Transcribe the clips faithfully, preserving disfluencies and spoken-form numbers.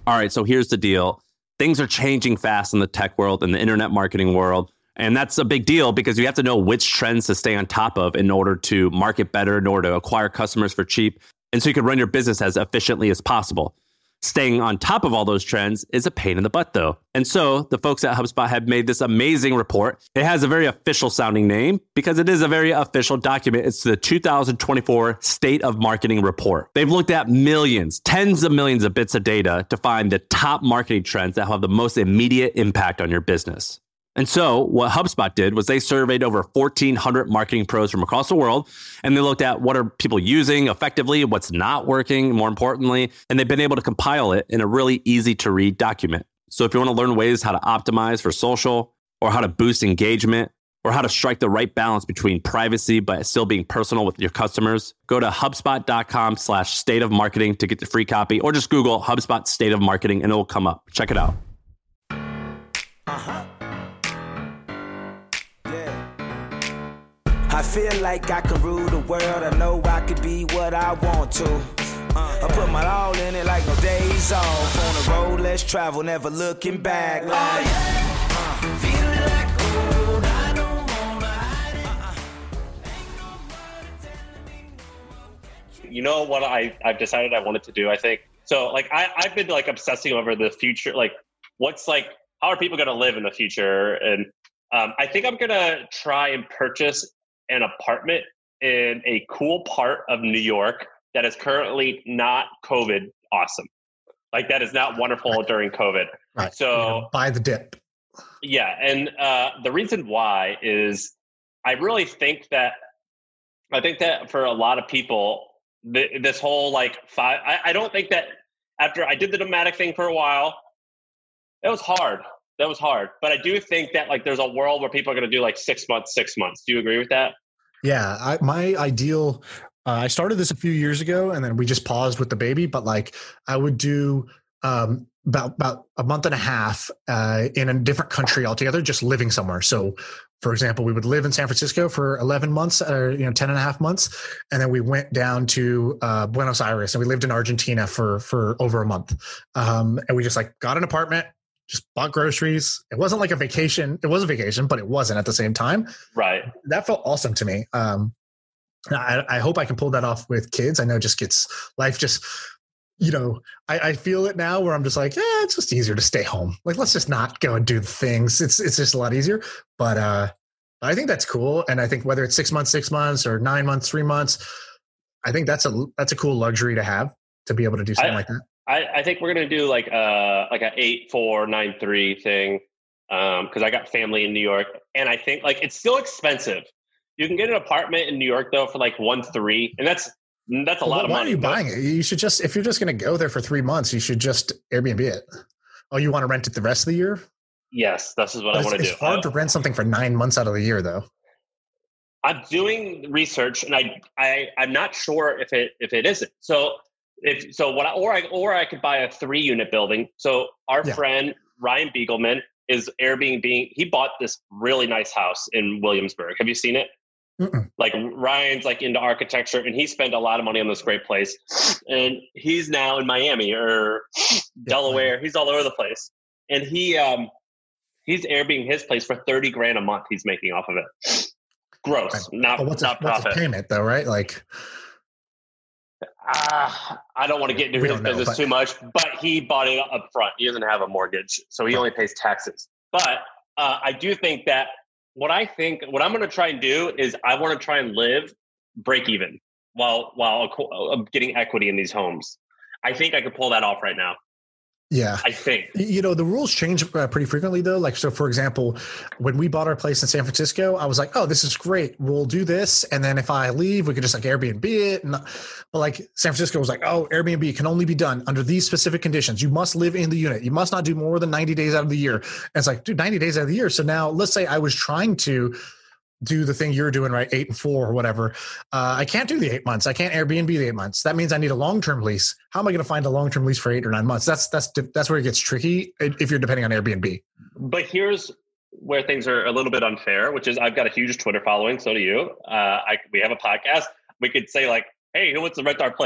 All right, so here's the deal. Things are changing fast in the tech world and the internet marketing world. And that's a big deal because you have to know which trends to stay on top of in order to market better, in order to acquire customers for cheap, and so you can run your business as efficiently as possible. Staying on top of all those trends is a pain in the butt, though. And so the folks at HubSpot have made this amazing report. It has a very official sounding name because it is a very official document. It's the two thousand twenty-four State of Marketing Report. They've looked at millions, tens of millions of bits of data to find the top marketing trends that have the most immediate impact on your business. And so what HubSpot did was they surveyed over fourteen hundred marketing pros from across the world, and they looked at what are people using effectively, what's not working, more importantly, and they've been able to compile it in a really easy to read document. So if you want to learn ways how to optimize for social, or how to boost engagement, or how to strike the right balance between privacy but still being personal with your customers, go to HubSpot.com slash state of marketing to get the free copy, or just Google HubSpot State of Marketing and it will come up. Check it out. Uh-huh. I feel like I can rule the world. I know I could be what I want to. Uh, I put my all in it like no days off. On the road, let's travel, never looking back. Like, oh, yeah. uh, feeling like gold. I don't wanna hide it. Uh-uh. Ain't nobody telling me no. You know what I, I've decided I wanted to do, I think? So, like, I, I've been, like, obsessing over the future. Like, what's, like, how are people going to live in the future? And um, I think I'm going to try and purchase an apartment in a cool part of New York that is currently not COVID awesome. Like that is not wonderful right. during COVID. Right. So you know, buy the dip. Yeah. And uh, the reason why is I really think that, I think that for a lot of people, th- this whole like five, I, I don't think that after I did the nomadic thing for a while, it was hard. That was hard. But I do think that like there's a world where people are going to do like six months, six months. Do you agree with that? Yeah. I, my ideal, uh, I started this a few years ago and then we just paused with the baby, but like I would do um, about, about a month and a half uh, in a different country altogether, just living somewhere. So for example, we would live in San Francisco for eleven months or, you know, ten and a half months. And then we went down to uh, Buenos Aires and we lived in Argentina for, for over a month. Um, and we just like got an apartment, just bought groceries. It wasn't like a vacation. It was a vacation, but it wasn't at the same time. Right. That felt awesome to me. Um, I, I hope I can pull that off with kids. I know it just gets life just, you know, I, I feel it now where I'm just like, yeah, it's just easier to stay home. Like, let's just not go and do the things. It's, it's just a lot easier, but uh, I think that's cool. And I think whether it's six months, six months or nine months, three months, I think that's a, that's a cool luxury to have to be able to do something I, like that. I, I think we're gonna do like a like a eight four nine three thing, um, because I got family in New York, and I think like it's still expensive. You can get an apartment in New York though for like one three, and that's that's a well, lot of why money. Why are you buying it? You should just if you're just gonna go there for three months, you should just Airbnb it. Oh, you want to rent it the rest of the year? Yes, this is what it's, I want to do. It's hard I, to rent something for nine months out of the year, though. I'm doing research, and I I I'm not sure if it if it isn't so. If so, what I, or I or I could buy a three unit building. So our yeah. friend Ryan Beagleman is Airbnb. He bought this really nice house in Williamsburg. Have you seen it? Mm-mm. Like Ryan's like into architecture, and he spent a lot of money on this great place. And he's now in Miami or yeah, Delaware. He's all over the place, and he um he's Airbnb his place for thirty grand a month. He's making off of it. Gross, right. not well, what's not a, profit. What's a payment though, right? Like. Uh, I don't want to get into we his business know, but... too much, but he bought it up front. He doesn't have a mortgage, so he right. only pays taxes. But uh, I do think that what I think, what I'm going to try and do is I want to try and live break even while while uh, getting equity in these homes. I think I could pull that off right now. Yeah. I think. You know, the rules change uh, pretty frequently, though. Like, so for example, when we bought our place in San Francisco, I was like, oh, this is great. We'll do this. And then if I leave, we could just like Airbnb it. And, but like San Francisco was like, oh, Airbnb can only be done under these specific conditions. You must live in the unit. You must not do more than ninety days out of the year. And it's like, dude, ninety days out of the year. So now let's say I was trying to do the thing you're doing, right? Eight and four or whatever. Uh, I can't do the eight months. I can't Airbnb the eight months. That means I need a long-term lease. How am I going to find a long-term lease for eight or nine months? That's, that's, that's where it gets tricky if you're depending on Airbnb. But here's where things are a little bit unfair, which is I've got a huge Twitter following. So do you. Uh, I, we have a podcast. We could say like, hey, who wants to rent our place?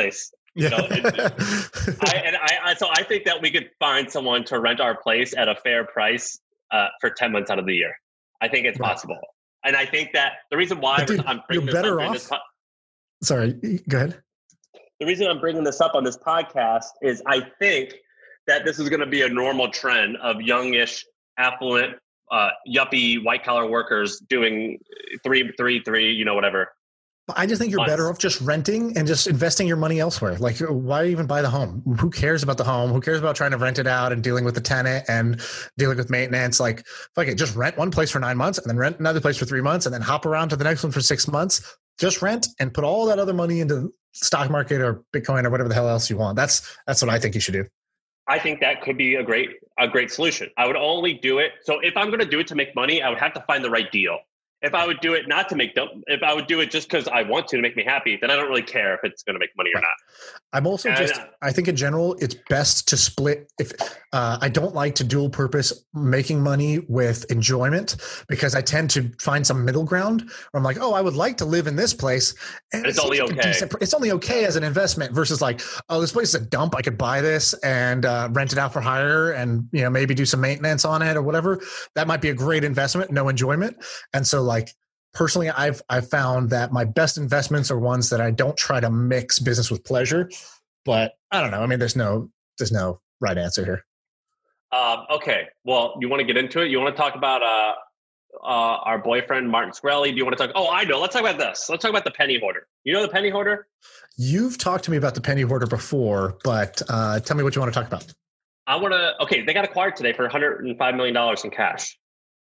You know, it, I, and I, I, so I think that we could find someone to rent our place at a fair price uh, for ten months out of the year. I think it's right. possible. And I think that the reason why dude, I'm bringing you're better off. This po- Sorry, go ahead. The reason I'm bringing this up on this podcast is I think that this is going to be a normal trend of youngish, affluent, uh, yuppie, white collar workers doing three, three, three, you know, whatever. I just think you're months. better off just renting and just investing your money elsewhere. Like, why even buy the home? Who cares about the home? Who cares about trying to rent it out and dealing with the tenant and dealing with maintenance? Like, fuck it, just rent one place for nine months and then rent another place for three months and then hop around to the next one for six months. Just rent and put all that other money into stock market or Bitcoin or whatever the hell else you want. That's that's what I think you should do. I think that could be a great a great solution. I would only do it. So if I'm going to do it to make money, I would have to find the right deal. If I would do it not to make them, if I would do it just because I want to to make me happy, then I don't really care if it's going to make money or not. I'm also and, just, I think in general, it's best to split. If uh, I don't like to dual purpose making money with enjoyment, because I tend to find some middle ground where I'm like, oh, I would like to live in this place. And it's, it's only like okay. Decent, it's only okay as an investment versus like, oh, this place is a dump. I could buy this and uh, rent it out for hire and, you know, maybe do some maintenance on it or whatever. That might be a great investment, no enjoyment. And so like, personally, I've I've found that my best investments are ones that I don't try to mix business with pleasure. But I don't know. I mean, there's no there's no right answer here. Um, okay. Well, you want to get into it? You want to talk about uh, uh, our boyfriend, Martin Shkreli? Do you want to talk? Oh, I know. Let's talk about this. Let's talk about the penny hoarder. You know the penny hoarder? You've talked to me about the penny hoarder before, but uh, tell me what you want to talk about. I want to. Okay, they got acquired today for one hundred five million dollars in cash.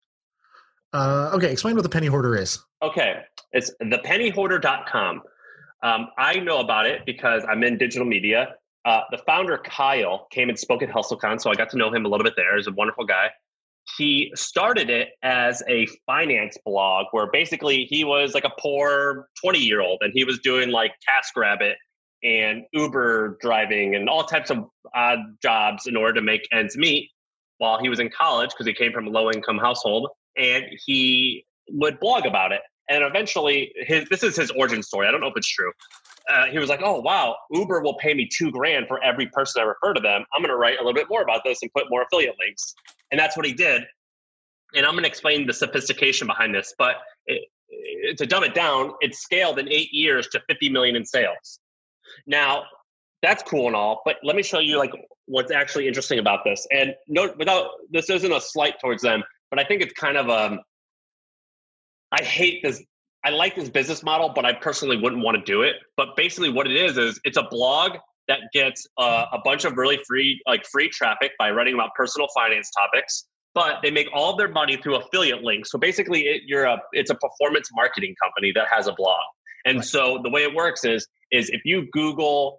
Uh, okay, explain what the penny hoarder is. Okay, it's the penny hoarder dot com. Um, I know about it because I'm in digital media. Uh, the founder, Kyle, came and spoke at HustleCon, so I got to know him a little bit there. He's a wonderful guy. He started it as a finance blog where basically he was like a poor twenty-year-old and he was doing like TaskRabbit and Uber driving and all types of odd jobs in order to make ends meet while he was in college because he came from a low-income household. And he would blog about it. And eventually, his this is his origin story. I don't know if it's true. Uh, he was like, oh, wow, Uber will pay me two grand for every person I refer to them. I'm going to write a little bit more about this and put more affiliate links. And that's what he did. And I'm going to explain the sophistication behind this. But it, it, to dumb it down, it scaled in eight years to fifty million in sales. Now, that's cool and all. But let me show you like what's actually interesting about this. And no, without this isn't a slight towards them. But I think it's kind of um. I hate this. I like this business model, but I personally wouldn't want to do it. But basically, what it is is it's a blog that gets uh, a bunch of really free, like free traffic by writing about personal finance topics. But they make all of their money through affiliate links. So basically, it, you're a it's a performance marketing company that has a blog. And right. So the way it works is is if you Google.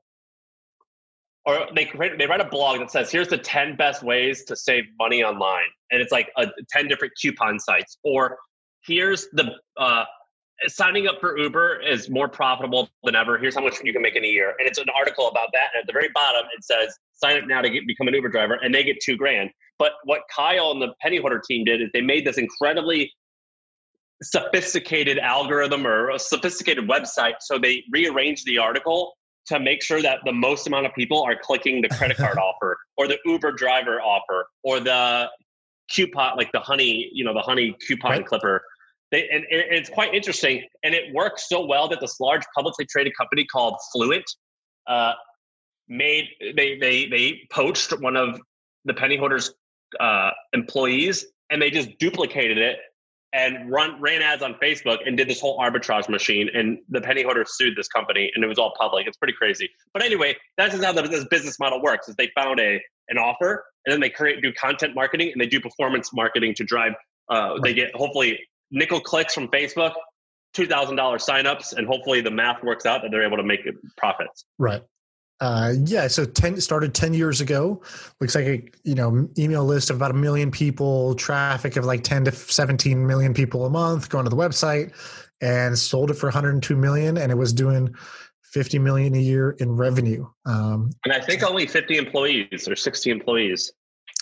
Or they they write a blog that says, here's the ten best ways to save money online. And it's like a, ten different coupon sites. Or here's the uh, signing up for Uber is more profitable than ever. Here's how much you can make in a year. And it's an article about that. And at the very bottom, it says, sign up now to get, become an Uber driver. And they get two grand. But what Kyle and the penny hoarder team did is they made this incredibly sophisticated algorithm or a sophisticated website. So they rearranged the article to make sure that the most amount of people are clicking the credit card offer or the Uber driver offer or the coupon, like the honey, you know, the honey coupon right. clipper. They, and, and it's quite interesting. And it works so well that this large publicly traded company called Fluent uh, made, they, they, they poached one of the penny hoarder's uh, employees and they just duplicated it and run ran ads on Facebook and did this whole arbitrage machine. And the penny hoarder sued this company and it was all public. It's pretty crazy. But anyway, that's just how the, this business model works is they found a an offer and then they create do content marketing and they do performance marketing to drive, uh, right. they get hopefully nickel clicks from Facebook, two thousand dollars signups, and hopefully the math works out that they're able to make profits. Right. Uh, yeah. So ten started ten years ago. Looks like a, you know, email list of about a million people, traffic of like ten to seventeen million people a month going to the website, and sold it for one hundred two million. And it was doing fifty million a year in revenue. Um, and I think only fifty employees or sixty employees.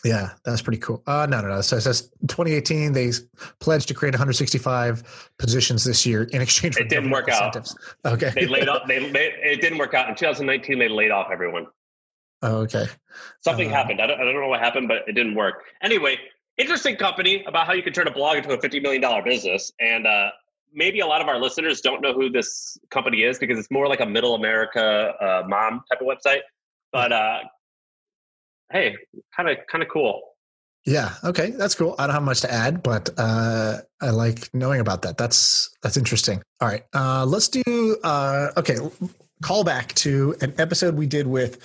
Yeah, that's pretty cool. Uh, no, no, no. So it says twenty eighteen, they pledged to create one hundred sixty-five positions this year in exchange for it didn't work incentives. out. Okay. They laid off. They, they it didn't work out in two thousand nineteen. They laid off everyone. Oh, okay. Something uh, happened. I don't, I don't know what happened, but it didn't work. Anyway, interesting company about how you can turn a blog into a fifty million dollars business. And uh, maybe a lot of our listeners don't know who this company is because it's more like a middle America uh, mom type of website. But uh, hey, kind of kind of cool. Yeah. Okay. That's cool. I don't have much to add, but uh, I like knowing about that. That's that's interesting. All right. Uh, let's do. Uh, okay. Call back to an episode we did with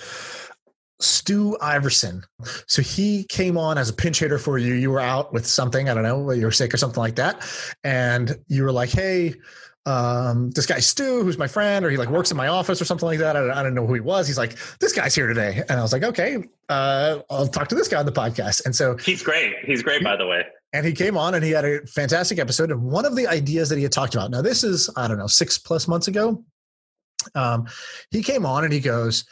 Stu Iverson. So he came on as a pinch hitter for you. You were out with something, I don't know, you were sick or something like that. And you were like, hey, um, this guy Stu, who's my friend, or he like works in my office or something like that. I don't, I don't know who he was. He's like, this guy's here today. And I was like, okay, uh, I'll talk to this guy on the podcast. And so he's great. He's great, by the way. And he came on and he had a fantastic episode. And one of the ideas that he had talked about, now this is, I don't know, six plus months ago. Um, he came on and he goes,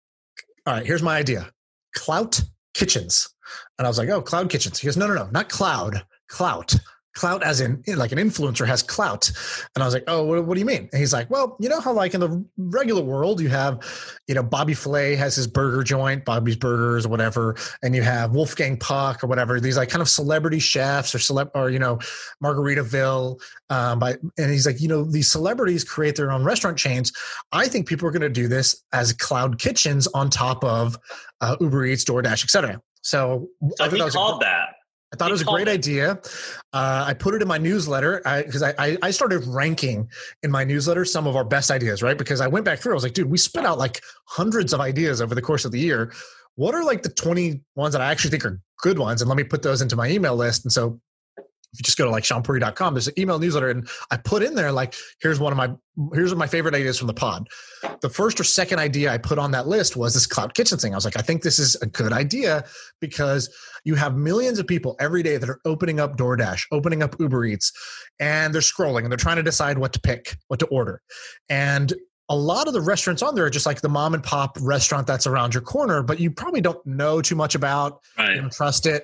all right, here's my idea. Clout kitchens. And I was like, oh, cloud kitchens. He goes, no, no, no, not cloud, clout. Clout as in like an influencer has clout. And I was like, oh, what, what do you mean? And he's like, well, you know how like in the regular world you have, you know, Bobby Flay has his burger joint, Bobby's Burgers or whatever. And you have Wolfgang Puck or whatever. These like kind of celebrity chefs or celeb or, you know, Margaritaville. Um, by, and he's like, you know, these celebrities create their own restaurant chains. I think people are going to do this as cloud kitchens on top of uh, Uber Eats, DoorDash, et cetera. So, so I he that called a, that. I thought he it was a great it. idea. Uh, I put it in my newsletter because I, I, I started ranking in my newsletter some of our best ideas, right? Because I went back through, I was like, dude, we spit out like hundreds of ideas over the course of the year. What are like the twenty ones that I actually think are good ones? And let me put those into my email list. And so if you just go to like sean puri dot com, there's an email newsletter and I put in there, like, here's one of my, here's my favorite ideas from the pod. The first or second idea I put on that list was this cloud kitchen thing. I was like, I think this is a good idea because you have millions of people every day that are opening up DoorDash, opening up Uber Eats, and they're scrolling and they're trying to decide what to pick, what to order. And a lot of the restaurants on there are just like the mom and pop restaurant that's around your corner, but you probably don't know too much about, right. You don't trust it.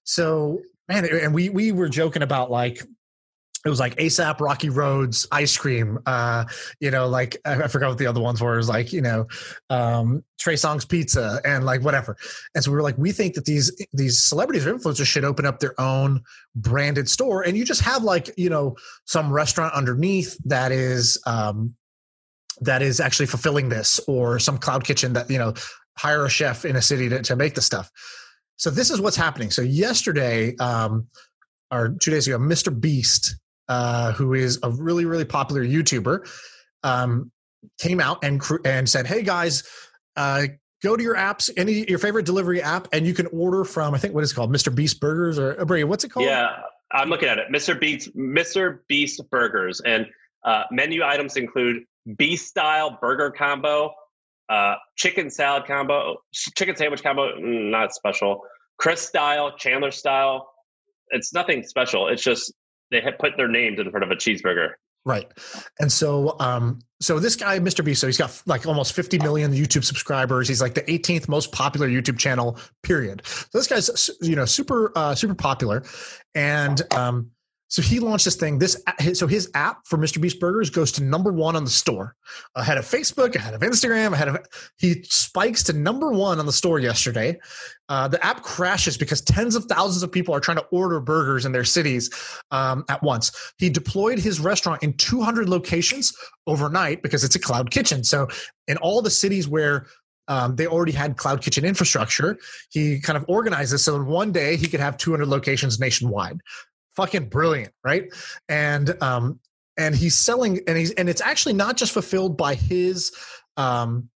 So, man, and we we were joking about like, it was like ASAP Rocky Road's ice cream, uh, you know, like I, I forgot what the other ones were. It was like, you know, um, Trey Songz Pizza and like whatever. And so we were like, we think that these these celebrities or influencers should open up their own branded store, and you just have like, you know, some restaurant underneath that is um, that is actually fulfilling this, or some cloud kitchen that, you know, hire a chef in a city to, to make the stuff. So this is what's happening. So yesterday, um, or two days ago, Mister Beast, uh, who is a really, really popular YouTuber, um, came out and and said, "Hey guys, uh, go to your apps, any your favorite delivery app, and you can order from, I think what is it called, Mister Beast Burgers or Bray, what's it called?" Yeah, I'm looking at it. Mister Beast, Mister Beast Burgers, and uh, menu items include Beast style burger combo, uh, chicken salad combo, chicken sandwich combo, not special. Chris style, Chandler style. It's nothing special. It's just they have put their names in front of a cheeseburger. Right. And so, um, so this guy, Mister Beast, so he's got like almost fifty million YouTube subscribers. He's like the eighteenth most popular YouTube channel, period. So this guy's, you know, super, uh, super popular. And, um, so he launched this thing. This so his app for Mister Beast Burgers goes to number one on the store, ahead of Facebook, ahead of Instagram, ahead of. He spikes to number one on the store yesterday. Uh, the app crashes because tens of thousands of people are trying to order burgers in their cities um, at once. He deployed his restaurant in two hundred locations overnight because it's a cloud kitchen. So in all the cities where Um, they already had cloud kitchen infrastructure, he kind of organized this so in one day he could have two hundred locations nationwide. Fucking brilliant, right? And um, and he's selling, and he's and it's actually not just fulfilled by his um,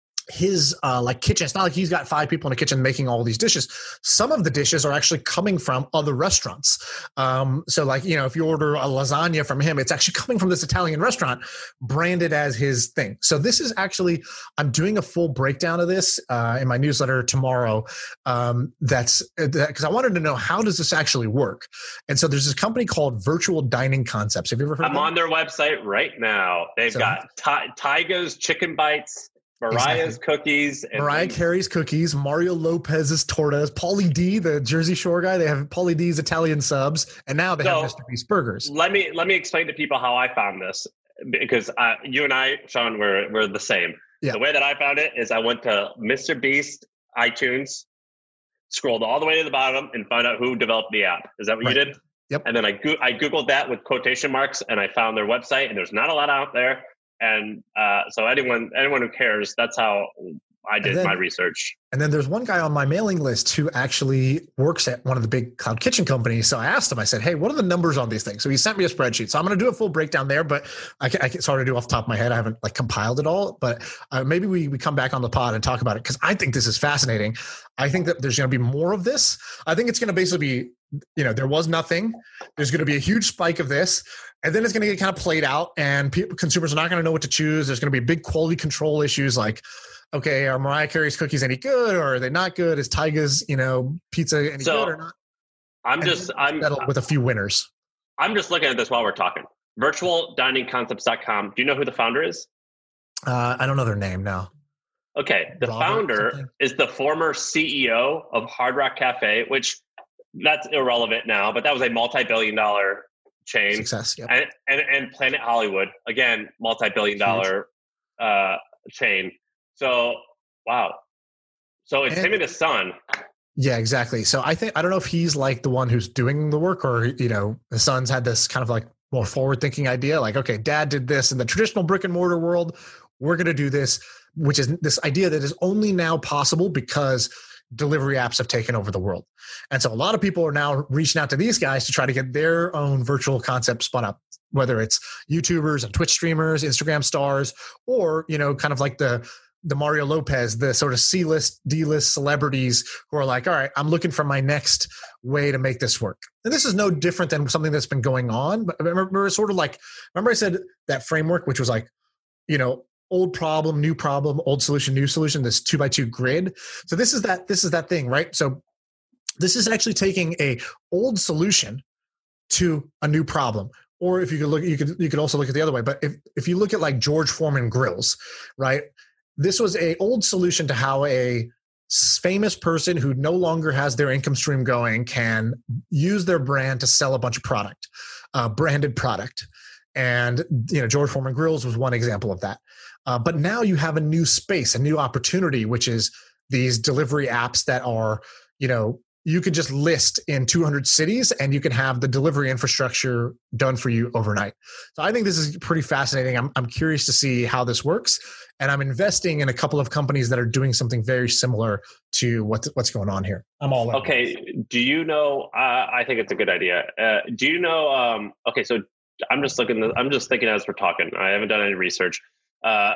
his uh, like kitchen. It's not like he's got five people in a kitchen making all these dishes. Some of the dishes are actually coming from other restaurants. Um, so like, you know, if you order a lasagna from him, it's actually coming from this Italian restaurant branded as his thing. So this is actually, I'm doing a full breakdown of this uh, in my newsletter tomorrow. Um, that's because I wanted to know, how does this actually work? And so there's this company called Virtual Dining Concepts. Have you ever heard I'm of them? on their website right now. They've so, got Ty- Tyga's Chicken Bites, Mariah's exactly. cookies. And Mariah things. Carey's cookies, Mario Lopez's tortas, Pauly D, the Jersey Shore guy. They have Pauly D's Italian subs, and now they so, have Mister Beast burgers. Let me let me explain to people how I found this, because uh, you and I, Sean, we're we're the same. Yeah. The way that I found it is I went to Mister Beast iTunes, scrolled all the way to the bottom, and found out who developed the app. Is that what right. you did? Yep. And then I go- I googled that with quotation marks, and I found their website, and there's not a lot out there. And uh, so anyone anyone who cares, that's how I did then, my research. And then there's one guy on my mailing list who actually works at one of the big cloud kitchen companies. So I asked him, I said, hey, what are the numbers on these things? So he sent me a spreadsheet. So I'm going to do a full breakdown there, but I can, I can sort of do off the top of my head. I haven't like compiled it all, but uh, maybe we, we come back on the pod and talk about it, because I think this is fascinating. I think that there's going to be more of this. I think it's going to basically be, you know, there was nothing. There's going to be a huge spike of this. And then it's going to get kind of played out, and people, consumers are not going to know what to choose. There's going to be big quality control issues like, okay, are Mariah Carey's cookies any good, or are they not good? Is Tyga's, you know, pizza any so, good or not? I'm and just I'm with a few winners. I'm just looking at this while we're talking. virtual dining concepts dot com. Do you know who the founder is? Uh, I don't know their name now. Okay, the Robert founder something? is the former C E O of Hard Rock Cafe, which that's irrelevant now, but that was a multi-billion dollar chain. Success, yep. and, and and Planet Hollywood, again, multi-billion dollar uh, chain. So, wow. So it's and, him and his son. Yeah, exactly. So I think, I don't know if he's like the one who's doing the work, or, you know, the son's had this kind of like more forward thinking idea. Like, okay, dad did this in the traditional brick and mortar world. We're going to do this, which is this idea that is only now possible because delivery apps have taken over the world. And so a lot of people are now reaching out to these guys to try to get their own virtual concept spun up, whether it's YouTubers and Twitch streamers, Instagram stars, or, you know, kind of like the, the Mario Lopez, the sort of C-list, D-list celebrities who are like, all right, I'm looking for my next way to make this work. And this is no different than something that's been going on. But remember, sort of like, remember I said that framework, which was like, you know, old problem, new problem, old solution, new solution, this two by two grid. So this is that, this is that thing, right? So this is actually taking a old solution to a new problem. Or if you could look, you could, you could also look at the other way. But if, if you look at like George Foreman grills, right? This was a old solution to how a famous person who no longer has their income stream going can use their brand to sell a bunch of product, uh, branded product. And, you know, George Foreman Grills was one example of that. Uh, but now you have a new space, a new opportunity, which is these delivery apps that are, you know, you could just list in two hundred cities and you can have the delivery infrastructure done for you overnight. So I think this is pretty fascinating. I'm, I'm curious to see how this works. And I'm investing in a couple of companies that are doing something very similar to what's, what's going on here. I'm all in. Okay. Do you know, uh, I think it's a good idea. Uh, do you know, um, okay, so I'm just looking, I'm just thinking as we're talking, I haven't done any research. Uh,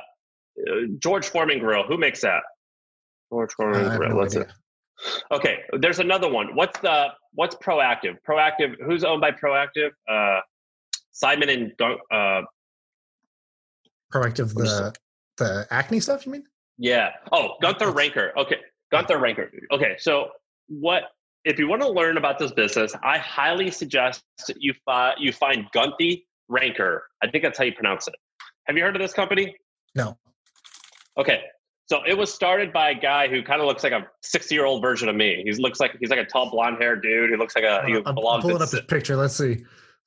George Foreman Grill, who makes that? George Foreman uh, Grill, no what's idea. it? Okay, there's another one. What's the what's Proactive? Proactive. Who's owned by Proactive? Uh, Simon and uh, Proactive. The the acne stuff. You mean? Yeah. Oh, Gunther Ranker. Okay, Gunther Ranker. Okay, so what? If you want to learn about this business, I highly suggest you find you find Gunther Ranker. I think that's how you pronounce it. Have you heard of this company? No. Okay. So it was started by a guy who kind of looks like a sixty-year-old version of me. He looks like he's like a tall blonde-haired dude. He looks like a. He I'm pulling up his picture. Let's see.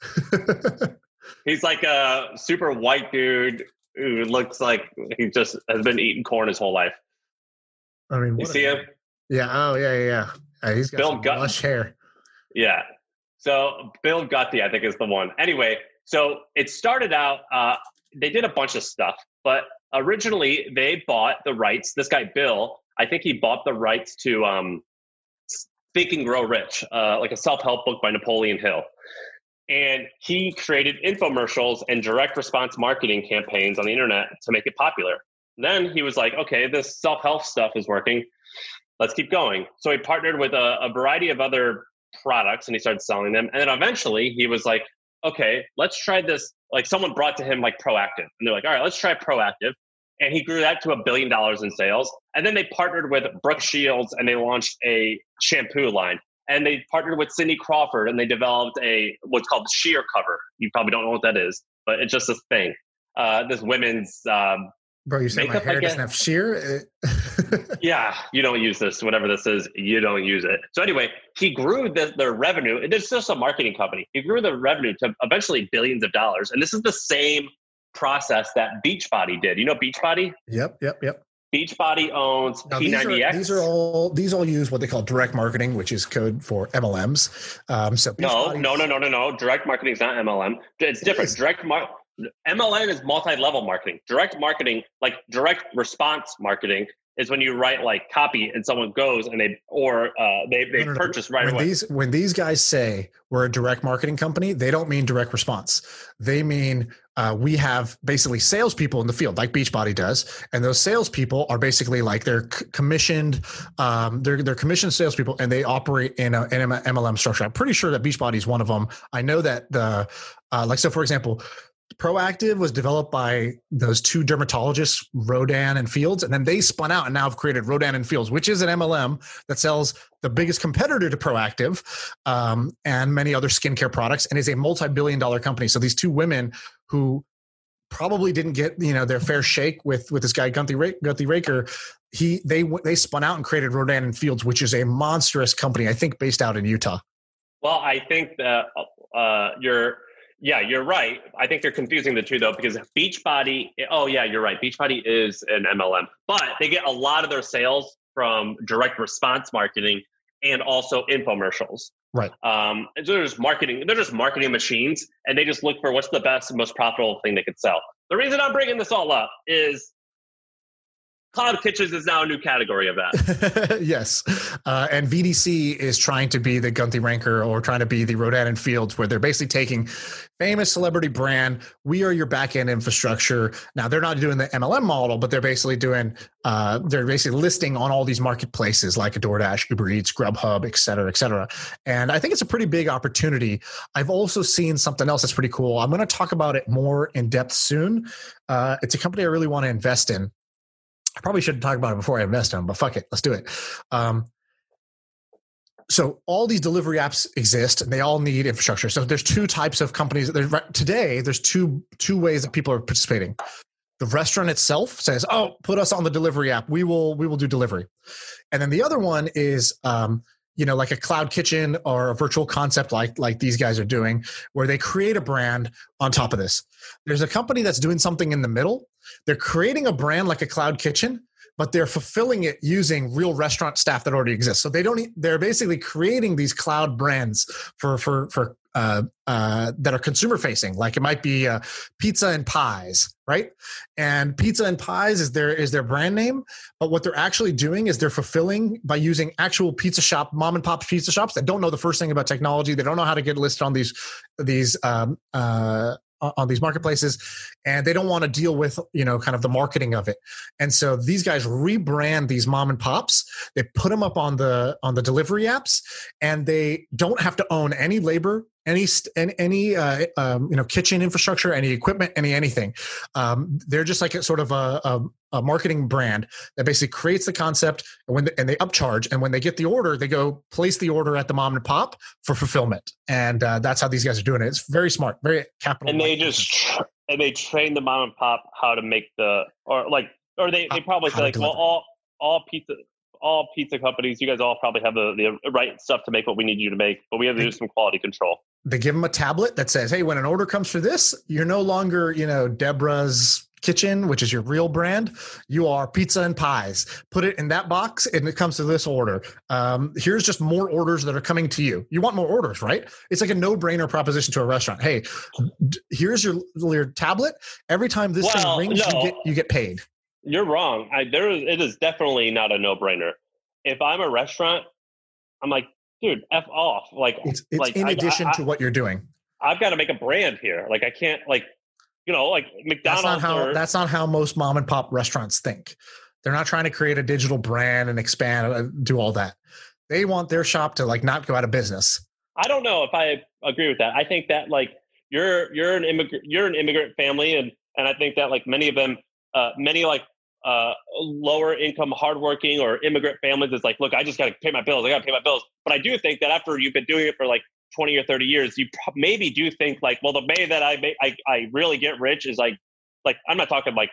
He's like a super white dude who looks like he just has been eating corn his whole life. I mean, you see him? Yeah. Oh, yeah, yeah, yeah. Uh, he's got Bill some Gut- lush hair. Yeah. So Bill Guthrie, I think, is the one. Anyway, so it started out. Uh, they did a bunch of stuff, but originally they bought the rights. This guy, Bill, I think he bought the rights to um, Think and Grow Rich, uh, like a self-help book by Napoleon Hill. And he created infomercials and direct response marketing campaigns on the internet to make it popular. Then he was like, okay, this self-help stuff is working. Let's keep going. So he partnered with a, a variety of other products and he started selling them. And then eventually he was like, okay, let's try this. Like someone brought to him like Proactive. And they're like, all right, let's try Proactive. And he grew that to a billion dollars in sales. And then they partnered with Brooke Shields and they launched a shampoo line. And they partnered with Cindy Crawford and they developed a what's called Sheer Cover. You probably don't know what that is, but it's just this thing. Uh, this women's um, Bro, you said Makeup, my hair I doesn't guess. have sheer? Yeah, you don't use this, whatever this is, you don't use it. So anyway, he grew the, the revenue. And it's just a marketing company. He grew the revenue to eventually billions of dollars. And this is the same process that Beachbody did. You know Beachbody? Yep, yep, yep. Beachbody owns Now, P ninety X. These are, these are all these all use what they call direct marketing, which is code for M L Ms. Um, so no, Beachbody- no, no, no, no, no. Direct marketing is not M L M. It's It different. is. Direct mar- M L M is multi-level marketing. Direct marketing, like direct response marketing, is when you write like copy and someone goes and they or uh, they they No, no, no. purchase right when away. These, when these guys say we're a direct marketing company, they don't mean direct response. They mean uh, we have basically salespeople in the field, like Beachbody does, and those salespeople are basically like they're c- commissioned, um, they're they're commissioned salespeople, and they operate in a, an M L M structure. I'm pretty sure that Beachbody is one of them. I know that the uh, like so, for example. Proactive was developed by those two dermatologists, Rodan and Fields, and then they spun out and now have created Rodan and Fields, which is an M L M that sells the biggest competitor to Proactive um, and many other skincare products, and is a multi-billion dollar company. So these two women who probably didn't get you know their fair shake with with this guy Gunther Ra- Gunther Raker, he they they spun out and created Rodan and Fields, which is a monstrous company, I think, based out in Utah. Well, I think that uh, you're. Yeah, you're right. I think they're confusing the two though, because Beachbody, oh yeah, you're right. Beachbody is an M L M, but they get a lot of their sales from direct response marketing and also infomercials. Right. Um, and so they're just marketing, they're just marketing machines, and they just look for what's the best and most profitable thing they could sell. The reason I'm bringing this all up is cloud kitchens is now a new category of that. Yes. Uh, and V D C is trying to be the Gunther Ranker or trying to be the Rodan and Fields, where they're basically taking famous celebrity brand. We are your back end infrastructure. Now they're not doing the M L M model, but they're basically doing, uh, they're basically listing on all these marketplaces like a DoorDash, Uber Eats, Grubhub, et cetera, et cetera. And I think it's a pretty big opportunity. I've also seen something else that's pretty cool. I'm going to talk about it more in depth soon. Uh, it's a company I really want to invest in. I probably shouldn't talk about it before I invest in them, but fuck it. Let's do it. Um, so all these delivery apps exist and they all need infrastructure. So there's two types of companies. There's, today, there's two, two ways that people are participating. The restaurant itself says, oh, put us on the delivery app. We will, we will do delivery. And then the other one is, um, you know, like a cloud kitchen or a virtual concept like, like these guys are doing, where they create a brand on top of this. There's a company that's doing something in the middle. They're creating a brand like a cloud kitchen, but they're fulfilling it using real restaurant staff that already exists. So they don't, they're basically creating these cloud brands for, for, for, uh, uh, that are consumer facing. Like it might be uh, pizza and pies, right? And pizza and pies is their, is their brand name. But what they're actually doing is they're fulfilling by using actual pizza shop, mom and pop pizza shops that don't know the first thing about technology. They don't know how to get listed on these, these, um, uh, on these marketplaces, and they don't want to deal with, you know, kind of the marketing of it. And so these guys rebrand these mom and pops. They put them up on the, on the delivery apps, and they don't have to own any labor, any, any, any uh, um, you know, kitchen infrastructure, any equipment, any, anything. Um, they're just like a sort of a, a, a marketing brand that basically creates the concept, and when the, and they upcharge. And when they get the order, they go place the order at the mom and pop for fulfillment. And uh, that's how these guys are doing it. It's very smart, very capital. And they just tra- and they train the mom and pop how to make the or like or they, they probably say like, well, all all pizza all pizza companies, you guys all probably have the, the right stuff to make what we need you to make, but we have to do some quality control. They give them a tablet that says, hey, when an order comes for this, you're no longer, you know, Deborah's Kitchen, which is your real brand. You are Pizza and Pies. Put it in that box and it comes to this order. Um, here's just more orders that are coming to you. You want more orders, right? It's like a no-brainer proposition to a restaurant. Hey, d- here's your, your tablet. Every time this well, thing rings, no, you get you get paid. You're wrong. I, there is, it is definitely not a no-brainer. If I'm a restaurant, I'm like, dude, F off. Like, it's, it's like in I, addition I, to what you're doing. I've got to make a brand here. Like I can't like, you know, like McDonald's. That's not how, or, that's not how most mom and pop restaurants think. They're not trying to create a digital brand and expand, uh, do all that. They want their shop to like not go out of business. I don't know if I agree with that. I think that like you're, you're an immigrant, you're an immigrant family. And, and I think that like many of them, uh, many like, uh, lower income, hardworking or immigrant families is like, look, I just got to pay my bills. I got to pay my bills. But I do think that after you've been doing it for like twenty or thirty years, you pro- maybe do think like, well, the way that I, may, I I really get rich is like, like I'm not talking like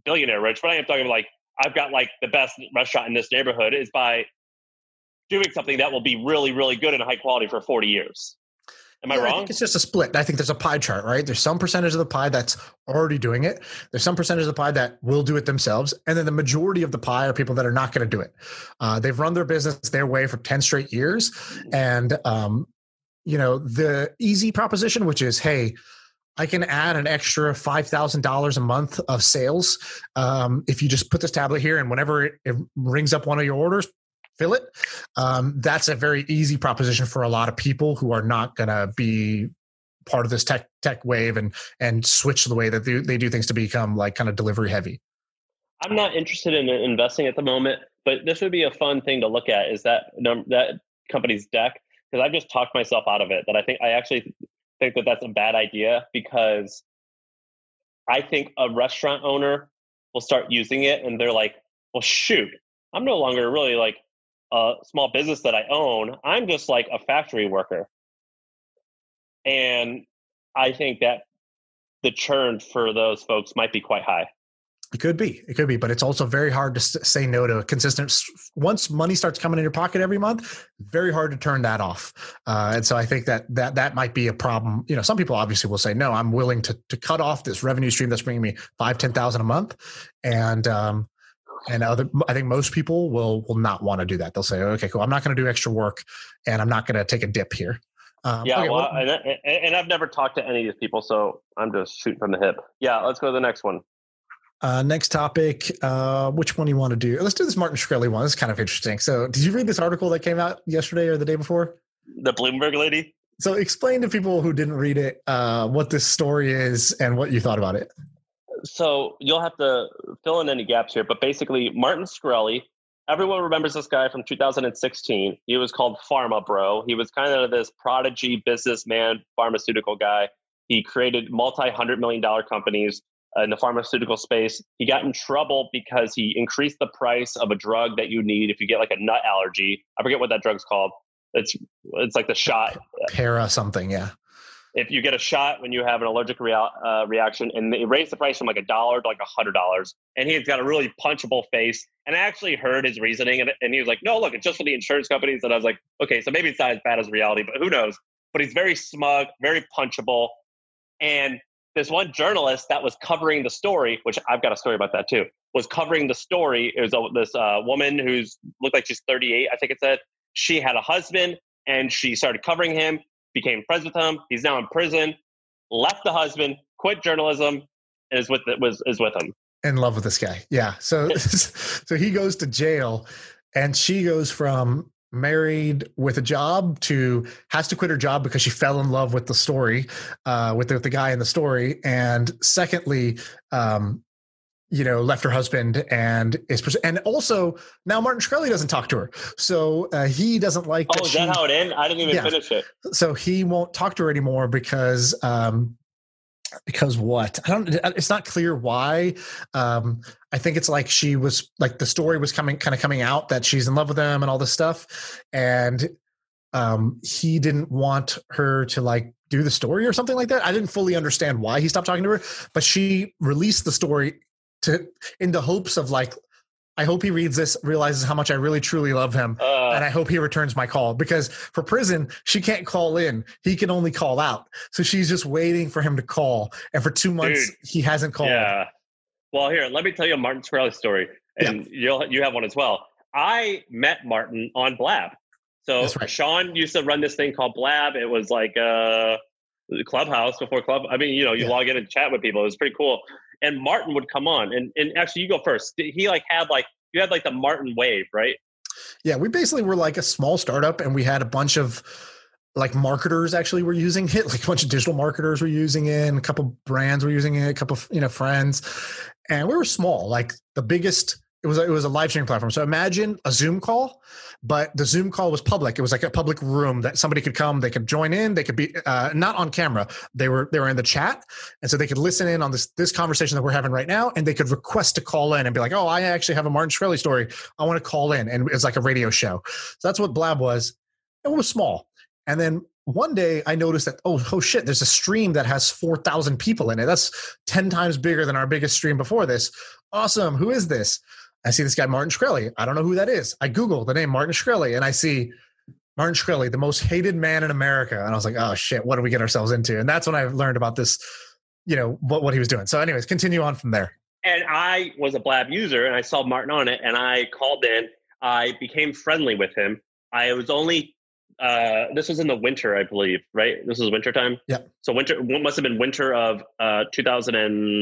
billionaire rich, but I am talking like I've got like the best restaurant in this neighborhood is by doing something that will be really, really good and high quality for forty years. Am I yeah, wrong? I think it's just a split. I think there's a pie chart, right? There's some percentage of the pie that's already doing it. There's some percentage of the pie that will do it themselves. And then the majority of the pie are people that are not going to do it. Uh, they've run their business their way for ten straight years. And, um, you know, the easy proposition, which is, hey, I can add an extra five thousand dollars a month of sales um, if you just put this tablet here and whenever it, it rings up one of your orders, fill it. Um, that's a very easy proposition for a lot of people who are not going to be part of this tech tech wave and and switch the way that they, they do things to become like kind of delivery heavy. I'm not interested in investing at the moment, but this would be a fun thing to look at is that that company's deck, because I've just talked myself out of it. That I think I actually think that that's a bad idea, because I think a restaurant owner will start using it and they're like, well, shoot, I'm no longer really like a small business that I own. I'm just like a factory worker. And I think that the churn for those folks might be quite high. It could be, it could be, but it's also very hard to say no to a consistent. Once money starts coming in your pocket every month, very hard to turn that off. Uh, and so I think that that that might be a problem. You know, some people obviously will say, no, I'm willing to to cut off this revenue stream that's bringing me five, ten thousand a month, and um, and other. I think most people will will not want to do that. They'll say, okay, cool, I'm not going to do extra work, and I'm not going to take a dip here. Um, yeah, okay, well, well, and, and I've never talked to any of these people, so I'm just shooting from the hip. Yeah, let's go to the next one. Uh, next topic, uh, which one do you want to do? Let's do this Martin Shkreli one. This is kind of interesting. So did you read this article that came out yesterday or the day before? The Bloomberg lady? So explain to people who didn't read it uh, what this story is and what you thought about it. So you'll have to fill in any gaps here, but basically Martin Shkreli, everyone remembers this guy from two thousand sixteen. He was called Pharma Bro. He was kind of this prodigy businessman, pharmaceutical guy. He created multi-hundred million dollar companies in the pharmaceutical space. He got in trouble because he increased the price of a drug that you need if you get like a nut allergy. I forget what that drug's called. It's it's like the shot. Para something, yeah. If you get a shot when you have an allergic rea- uh, reaction, and they raised the price from like a dollar to like a hundred dollars, and he's got a really punchable face. And I actually heard his reasoning, and, and he was like, "No, look, it's just for the insurance companies." And I was like, "Okay, so maybe it's not as bad as reality, but who knows?" But he's very smug, very punchable, and this one journalist that was covering the story, which I've got a story about that too, was covering the story. It was a, this uh, woman who's looked like she's thirty-eight, I think it said. She had a husband and she started covering him, became friends with him. He's now in prison, left the husband, quit journalism, and is with, was, is with him. In love with this guy. Yeah. So, so he goes to jail and she goes from married with a job to has to quit her job because she fell in love with the story, uh, with the, with the guy in the story. And secondly, um, you know, left her husband and is, and also now Martin Shkreli doesn't talk to her. So uh, he doesn't like, oh, that is she, that how it ended? I didn't even yeah. finish it. So he won't talk to her anymore because, um, because what? I don't, it's not clear why. Um, I think it's like she was like the story was coming, kind of coming out that she's in love with him and all this stuff. And um, he didn't want her to like do the story or something like that. I didn't fully understand why he stopped talking to her, but she released the story to, in the hopes of like, I hope he reads this, realizes how much I really truly love him. Uh, and I hope he returns my call, because for prison, she can't call in. He can only call out. So she's just waiting for him to call. And for two months, dude, he hasn't called. Yeah. Well, here, let me tell you a Martin Shkreli story. And yeah. you'll, you have one as well. I met Martin on Blab. So right. Sean used to run this thing called Blab. It was like a Clubhouse before Club. I mean, you know, you yeah. log in and chat with people. It was pretty cool. And Martin would come on, and, and actually you go first. He like had like, you had like the Martin wave, right? Yeah. We basically were like a small startup, and we had a bunch of like marketers actually were using it. Like a bunch of digital marketers were using it, and a couple brands were using it, a couple of, you know, friends, and we were small. Like the biggest, it was, it was a live streaming platform. So imagine a Zoom call, but the Zoom call was public. It was like a public room that somebody could come, they could join in, they could be uh, not on camera. They were, they were in the chat. And so they could listen in on this, this conversation that we're having right now. And they could request to call in and be like, oh, I actually have a Martin Shkreli story. I want to call in. And it's like a radio show. So that's what Blab was. It was small. And then one day I noticed that, oh, oh shit, there's a stream that has four thousand people in it. That's ten times bigger than our biggest stream before this. Awesome. Who is this? I see this guy, Martin Shkreli. I don't know who that is. I Google the name Martin Shkreli and I see Martin Shkreli, the most hated man in America. And I was like, oh shit, what do we get ourselves into? And that's when I learned about this, you know, what, what he was doing. So anyways, continue on from there. And I was a Blab user and I saw Martin on it and I called in. I became friendly with him. I was only, uh, this was in the winter, I believe, right? This was winter time. Yeah. So winter, what must have been winter of uh, two thousand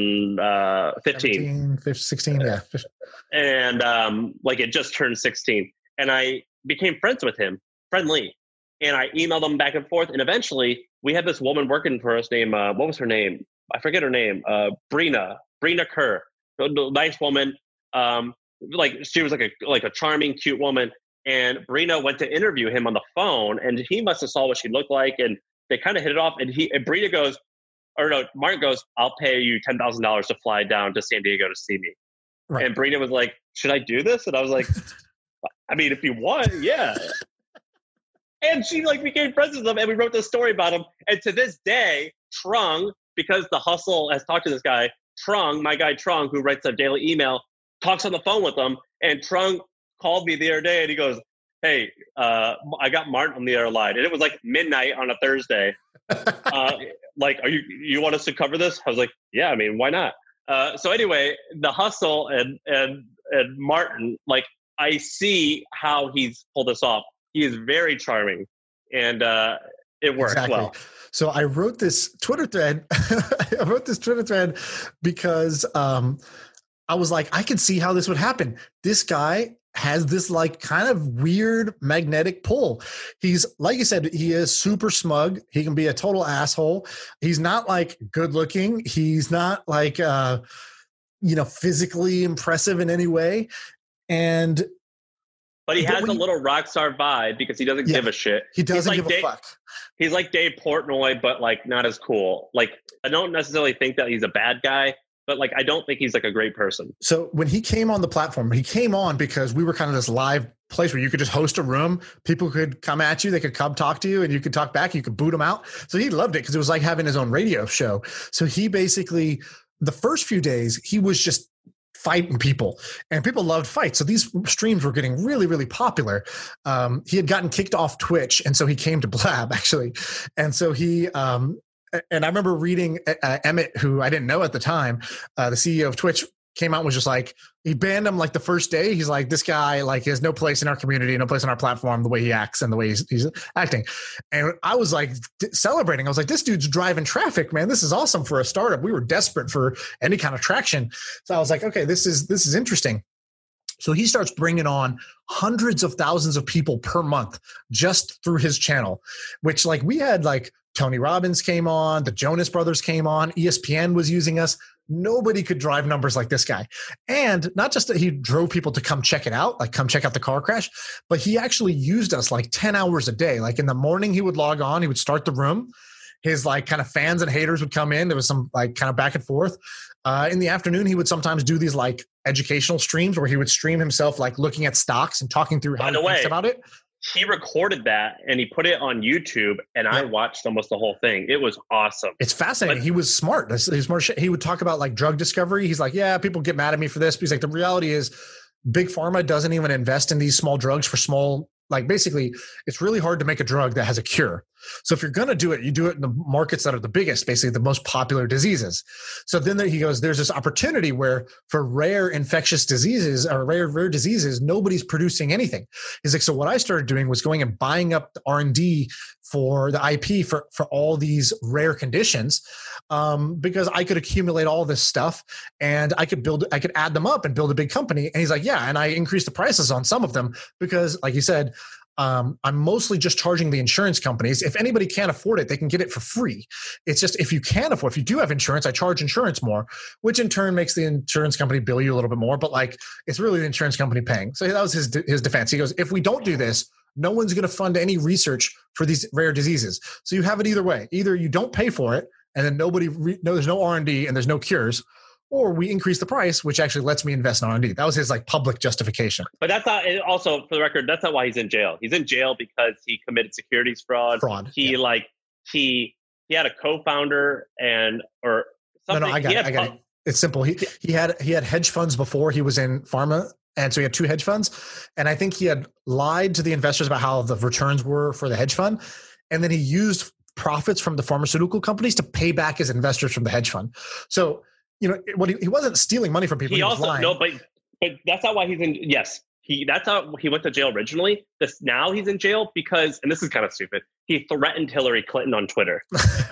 fifteen. seventeen, sixteen, yeah. And um, like it just turned sixteen. And I became friends with him, friendly. And I emailed him back and forth. And eventually we had this woman working for us named, uh, what was her name? I forget her name. Uh, Brina, Brina Kerr, nice woman. Um, like she was like a, like a charming, cute woman. And Brina went to interview him on the phone, and he must have saw what she looked like, and they kind of hit it off. And he, and Brina goes, or no, Martin goes, "I'll pay you ten thousand dollars to fly down to San Diego to see me." Right. And Brina was like, "Should I do this?" And I was like, "I mean, if you want, yeah." And she like became friends with him, and we wrote this story about him. And to this day, Trung, because the Hustle has talked to this guy, Trung, my guy Trung, who writes a daily email, talks on the phone with him, and Trung called me the other day and he goes, "Hey, uh, I got Martin on the other line." And it was like midnight on a Thursday. uh, like, are you, you want us to cover this? I was like, yeah, I mean, why not? Uh, so anyway, the Hustle and, and, and Martin, like I see how he's pulled this off. He is very charming and uh, it works exactly. well. So I wrote this Twitter thread. I wrote this Twitter thread because um, I was like, I can see how this would happen. This guy has this like kind of weird magnetic pull. He's, like you said, he is super smug. He can be a total asshole. He's not like good looking. He's not like, uh, you know, physically impressive in any way. And, but he has a little rock star vibe because he doesn't yeah, give a shit. He doesn't like give Dave, a fuck. He's like Dave Portnoy, but like not as cool. Like I don't necessarily think that he's a bad guy, but like, I don't think he's like a great person. So when he came on the platform, he came on because we were kind of this live place where you could just host a room. People could come at you. They could come talk to you and you could talk back. You could boot them out. So he loved it because it was like having his own radio show. So he basically, the first few days, he was just fighting people and people loved fights. So these streams were getting really, really popular. Um, he had gotten kicked off Twitch. And so he came to Blab actually. And so he, um, and I remember reading uh, Emmett, who I didn't know at the time, uh, the C E O of Twitch, came out and was just like, he banned him like the first day. He's like, this guy like has no place in our community, no place on our platform, the way he acts and the way he's, he's acting. And I was like celebrating. I was like, this dude's driving traffic, man. This is awesome for a startup. We were desperate for any kind of traction. So I was like, okay, this is, this is interesting. So he starts bringing on hundreds of thousands of people per month just through his channel, which like we had like Tony Robbins came on, the Jonas Brothers came on, E S P N was using us. Nobody could drive numbers like this guy. And not just that he drove people to come check it out, like come check out the car crash, but he actually used us like ten hours a day. Like in the morning, he would log on, he would start the room. His like kind of fans and haters would come in. There was some like kind of back and forth. Uh, in the afternoon, he would sometimes do these like educational streams where he would stream himself like looking at stocks and talking through how he thinks about it. He recorded that and he put it on YouTube and yeah. I watched almost the whole thing. It was awesome. It's fascinating. But he was smart. He's smart. He would talk about like drug discovery. He's like, yeah, people get mad at me for this. But he's like, the reality is big pharma doesn't even invest in these small drugs for small, like basically it's really hard to make a drug that has a cure. So if you're going to do it, you do it in the markets that are the biggest, basically the most popular diseases. So then there, he goes, there's this opportunity where for rare infectious diseases or rare, rare diseases, nobody's producing anything. He's like, so what I started doing was going and buying up the R and D for the I P for, for all these rare conditions um, because I could accumulate all this stuff and I could build, I could add them up and build a big company. And he's like, yeah. And I increased the prices on some of them because like you said, Um, I'm mostly just charging the insurance companies. If anybody can't afford it, they can get it for free. It's just if you can afford, if you do have insurance, I charge insurance more, which in turn makes the insurance company bill you a little bit more. But like, it's really the insurance company paying. So that was his his defense. He goes, if we don't do this, no one's going to fund any research for these rare diseases. So you have it either way. Either you don't pay for it, and then nobody re- no, there's no R and D and there's no cures, or we increase the price, which actually lets me invest in R and D. That was his like public justification. But that's not, also for the record, that's not why he's in jail. He's in jail because he committed securities fraud. Fraud. He yeah. like, he, he had a co-founder and, or something. No, no, I got he it. I got pu- it. It's simple. He, he had, he had hedge funds before he was in pharma. And so he had two hedge funds. And I think he had lied to the investors about how the returns were for the hedge fund. And then he used profits from the pharmaceutical companies to pay back his investors from the hedge fund. So, you know, what he, he wasn't stealing money from people. He, he also, was lying. no, but, but that's not why he's in, yes. He, that's how he went to jail originally. This now he's in jail because, and this is kind of stupid, he threatened Hillary Clinton on Twitter.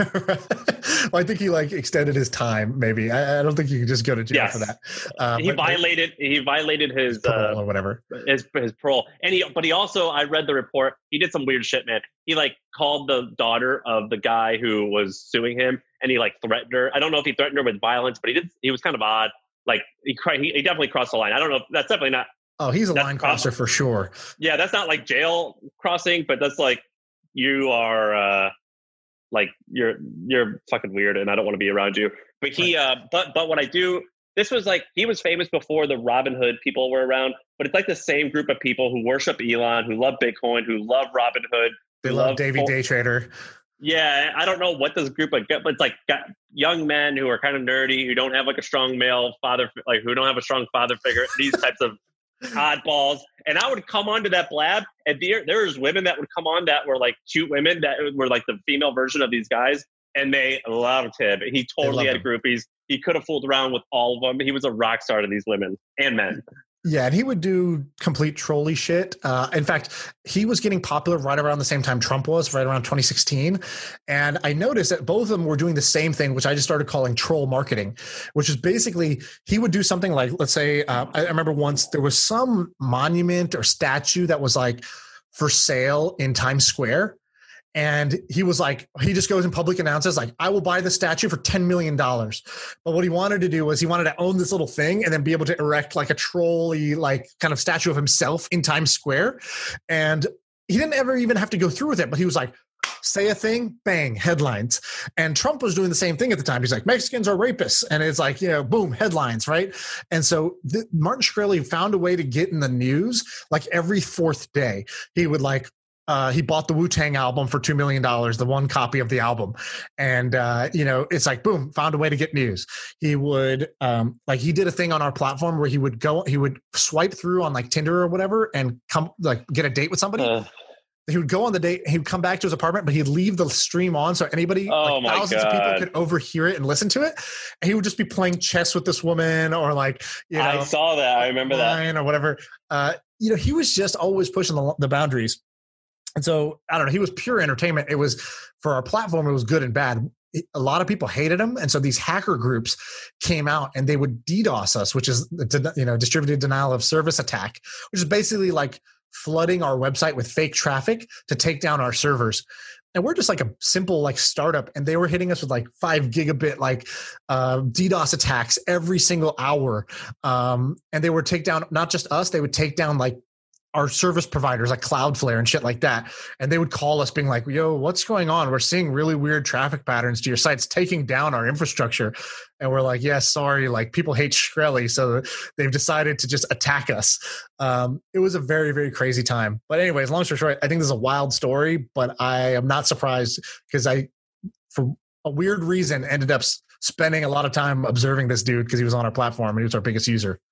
Well, I think he like extended his time. Maybe I, I don't think you can just go to jail yes. for that. Uh, he but, violated. He violated his, his parole uh, or whatever. His his parole, and he. But he also, I read the report. He did some weird shit, man. He like called the daughter of the guy who was suing him, and he like threatened her. I don't know if he threatened her with violence, but he did. He was kind of odd. Like he he, he definitely crossed the line. I don't know. If, that's definitely not. Oh, he's a line crosser for sure. Yeah, that's not like jail crossing, but that's like you are uh, like you're you're fucking weird, and I don't want to be around you. But he, uh, but but what I do, this was like he was famous before the Robinhood people were around. But it's like the same group of people who worship Elon, who love Bitcoin, who love Robinhood. They love, love Davey Day Trader. Yeah, I don't know what this group of, but it's like got young men who are kind of nerdy, who don't have like a strong male father, like who don't have a strong father figure. These types of oddballs. And I would come onto that blab, and there there was women that would come on that were like cute women that were like the female version of these guys, and they loved him. He totally had him. Groupies. He could have fooled around with all of them. He was a rock star to these women and men. Yeah, and he would do complete trolley shit. Uh, in fact, he was getting popular right around the same time Trump was, right around twenty sixteen. And I noticed that both of them were doing the same thing, which I just started calling troll marketing, which is basically he would do something like, let's say, uh, I remember once there was some monument or statue that was like for sale in Times Square. And he was like, he just goes in public announces like, I will buy the statue for ten million dollars. But what he wanted to do was he wanted to own this little thing and then be able to erect like a trolley, like kind of statue of himself in Times Square. And he didn't ever even have to go through with it, but he was like, say a thing, bang, headlines. And Trump was doing the same thing at the time. He's like, Mexicans are rapists. And it's like, you know, boom, headlines, right? And so th- Martin Shkreli found a way to get in the news like every fourth day. He would like, Uh, he bought the Wu-Tang album for two million dollars, the one copy of the album. And, uh, you know, it's like, boom, found a way to get news. He would, um, like he did a thing on our platform where he would go, he would swipe through on like Tinder or whatever and come like get a date with somebody. Uh. He would go on the date, he would come back to his apartment, but he'd leave the stream on so anybody, oh like thousands of people could overhear it and listen to it. And he would just be playing chess with this woman or like, you know. I saw that. I remember that. Or whatever. Uh, you know, he was just always pushing the, the boundaries. And so, I don't know, he was pure entertainment. It was, for our platform, it was good and bad. It, a lot of people hated him. And so these hacker groups came out and they would DDoS us, which is, you know, distributed denial of service attack, which is basically like flooding our website with fake traffic to take down our servers. And we're just like a simple like startup. And they were hitting us with like five gigabit like uh, DDoS attacks every single hour. Um, and they would take down, not just us, they would take down like our service providers like Cloudflare and shit like that. And they would call us being like, yo, what's going on? We're seeing really weird traffic patterns to your sites, taking down our infrastructure. And we're like, yeah, sorry. Like people hate Shkreli. So they've decided to just attack us. Um, it was a very, very crazy time. But anyways, long story short, I think this is a wild story, but I am not surprised because I, for a weird reason, ended up spending a lot of time observing this dude because he was on our platform and he was our biggest user.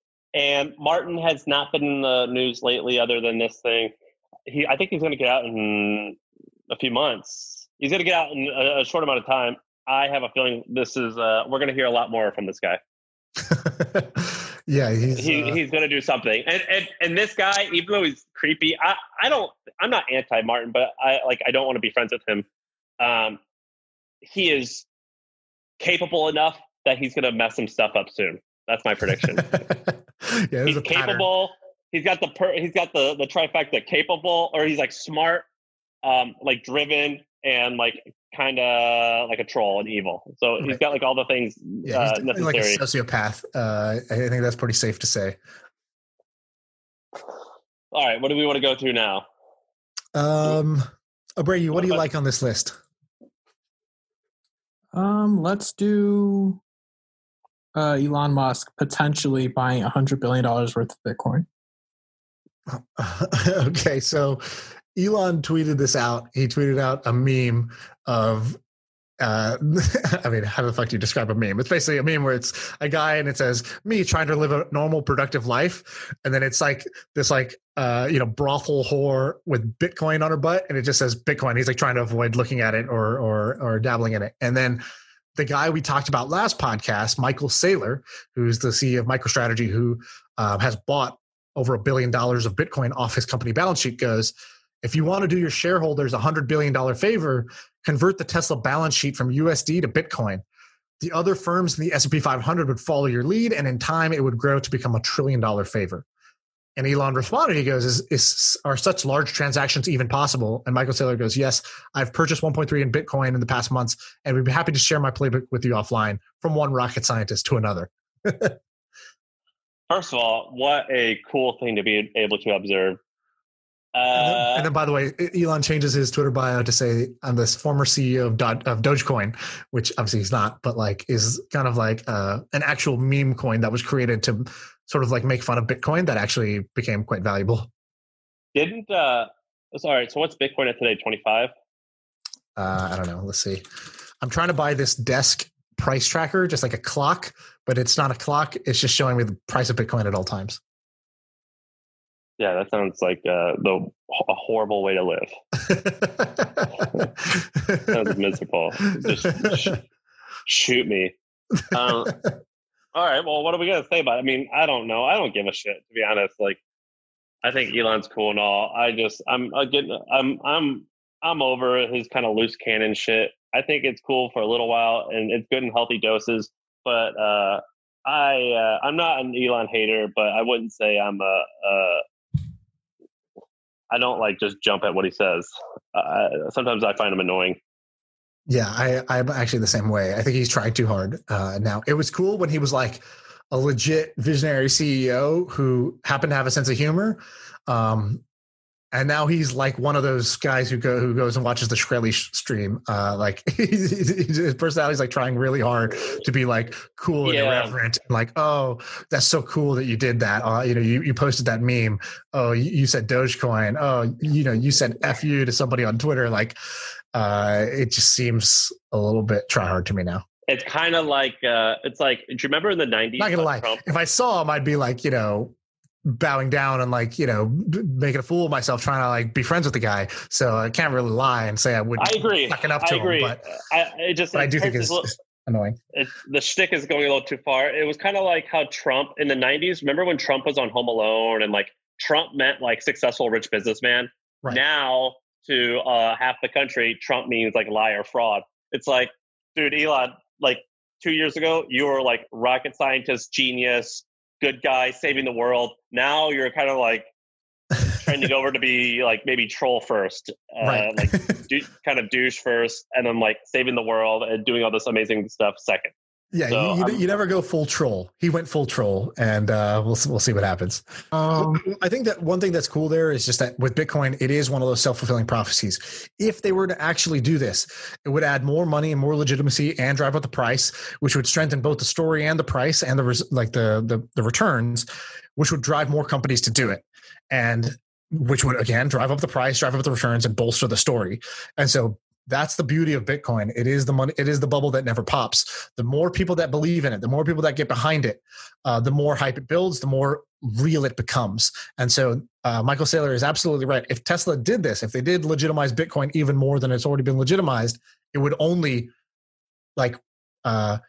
And Martin has not been in the news lately other than this thing. He, I think he's going to get out in a few months. He's going to get out in a, a short amount of time. I have a feeling this is, uh, we're going to hear a lot more from this guy. yeah. He's, he, uh... he's going to do something. And, and, and this guy, even though he's creepy, I, I don't, I'm not anti Martin, but I like, I don't want to be friends with him. Um, he is capable enough that he's going to mess some stuff up soon. That's my prediction. yeah, he's capable. He's got the per, he's got the the trifecta: capable, or he's like smart, um, like driven, and like kind of like a troll and evil. So right. He's got like all the things yeah, uh, he's necessary. Like a sociopath. Uh, I think that's pretty safe to say. All right, what do we want to go to now? Um, Abreu, what do you like on this list? Um, let's do. uh, Elon Musk potentially buying one hundred billion dollars worth of Bitcoin? Okay, so Elon tweeted this out. He tweeted out a meme of, uh, I mean, how the fuck do you describe a meme? It's basically a meme where it's a guy and it says, me trying to live a normal, productive life. And then it's like this, like, uh, you know, brothel whore with Bitcoin on her butt. And it just says Bitcoin. He's like trying to avoid looking at it or, or, or dabbling in it. And then the guy we talked about last podcast, Michael Saylor, who's the C E O of MicroStrategy, who uh, has bought over a billion dollars of Bitcoin off his company balance sheet, goes, if you want to do your shareholders a one hundred billion dollars favor, convert the Tesla balance sheet from U S D to Bitcoin. The other firms in the S and P five hundred would follow your lead, and in time, it would grow to become a trillion dollar favor. And Elon responded, he goes, is, is are such large transactions even possible? And Michael Saylor goes, yes, I've purchased one point three in Bitcoin in the past months, and we'd be happy to share my playbook with you offline from one rocket scientist to another. First of all, what a cool thing to be able to observe. Uh, and, then, and then, by the way, Elon changes his Twitter bio to say, I'm this former C E O of, Do- of Dogecoin, which obviously he's not, but like is kind of like uh, an actual meme coin that was created to sort of like make fun of Bitcoin that actually became quite valuable. Didn't, uh, sorry, so what's Bitcoin at today, twenty-five? Uh, I don't know. Let's see. I'm trying to buy this desk price tracker, just like a clock, but it's not a clock. It's just showing me the price of Bitcoin at all times. Yeah, that sounds like uh, the a horrible way to live. Sounds miserable. Just sh- shoot me. Um, all right. Well, what are we gonna say about it? I mean, I don't know. I don't give a shit, to be honest. Like, I think Elon's cool and all. I just, I'm again, I'm, I'm, I'm over his kind of loose cannon shit. I think it's cool for a little while, and it's good in healthy doses. But uh, I, uh, I'm not an Elon hater, but I wouldn't say I'm a. a I don't like just jump at what he says. Uh, sometimes I find him annoying. Yeah, I, I'm actually the same way. I think he's trying too hard uh, now. It was cool when he was like a legit visionary C E O who happened to have a sense of humor. Um, and now he's like one of those guys who go who goes and watches the Shkreli stream. Uh, like his personality is like trying really hard to be like cool and yeah. irreverent. And like, oh, that's so cool that you did that. Uh, you know, you, you posted that meme. Oh, you, you said Dogecoin. Oh, you know, you said F you to somebody on Twitter. Like, uh, it just seems a little bit try hard to me now. It's kind of like uh, it's like. Do you remember in the nineties? Not gonna lie. Trump? If I saw him, I'd be like, you know, bowing down and like, you know, making a fool of myself trying to like be friends with the guy. So I can't really lie and say I would. I agree. Sucking up to I agree. him, but I it just. But I do think it's, little, it's annoying. It's, the shtick is going a little too far. It was kind of like how Trump in the nineties. Remember when Trump was on Home Alone and like Trump meant like successful rich businessman. Right. Now to uh, half the country, Trump means like liar, fraud. It's like, dude, Elon, like two years ago, you were like rocket scientist, genius, good guy, saving the world. Now you're kind of like trending over to be like maybe troll first, uh, right. like do, kind of douche first, and then like saving the world and doing all this amazing stuff second. Yeah, so, you, you, um, you never go full troll. He went full troll, and uh, we'll we'll see what happens. Um, I think that one thing that's cool there is just that with Bitcoin, it is one of those self-fulfilling prophecies. If they were to actually do this, it would add more money and more legitimacy, and drive up the price, which would strengthen both the story and the price, and the res- like the, the the returns, which would drive more companies to do it, and which would again drive up the price, drive up the returns, and bolster the story. And so that's the beauty of Bitcoin. It is the money. It is the bubble that never pops. The more people that believe in it, the more people that get behind it, uh, the more hype it builds, the more real it becomes. And so uh, Michael Saylor is absolutely right. If Tesla did this, if they did legitimize Bitcoin even more than it's already been legitimized, it would only like, uh,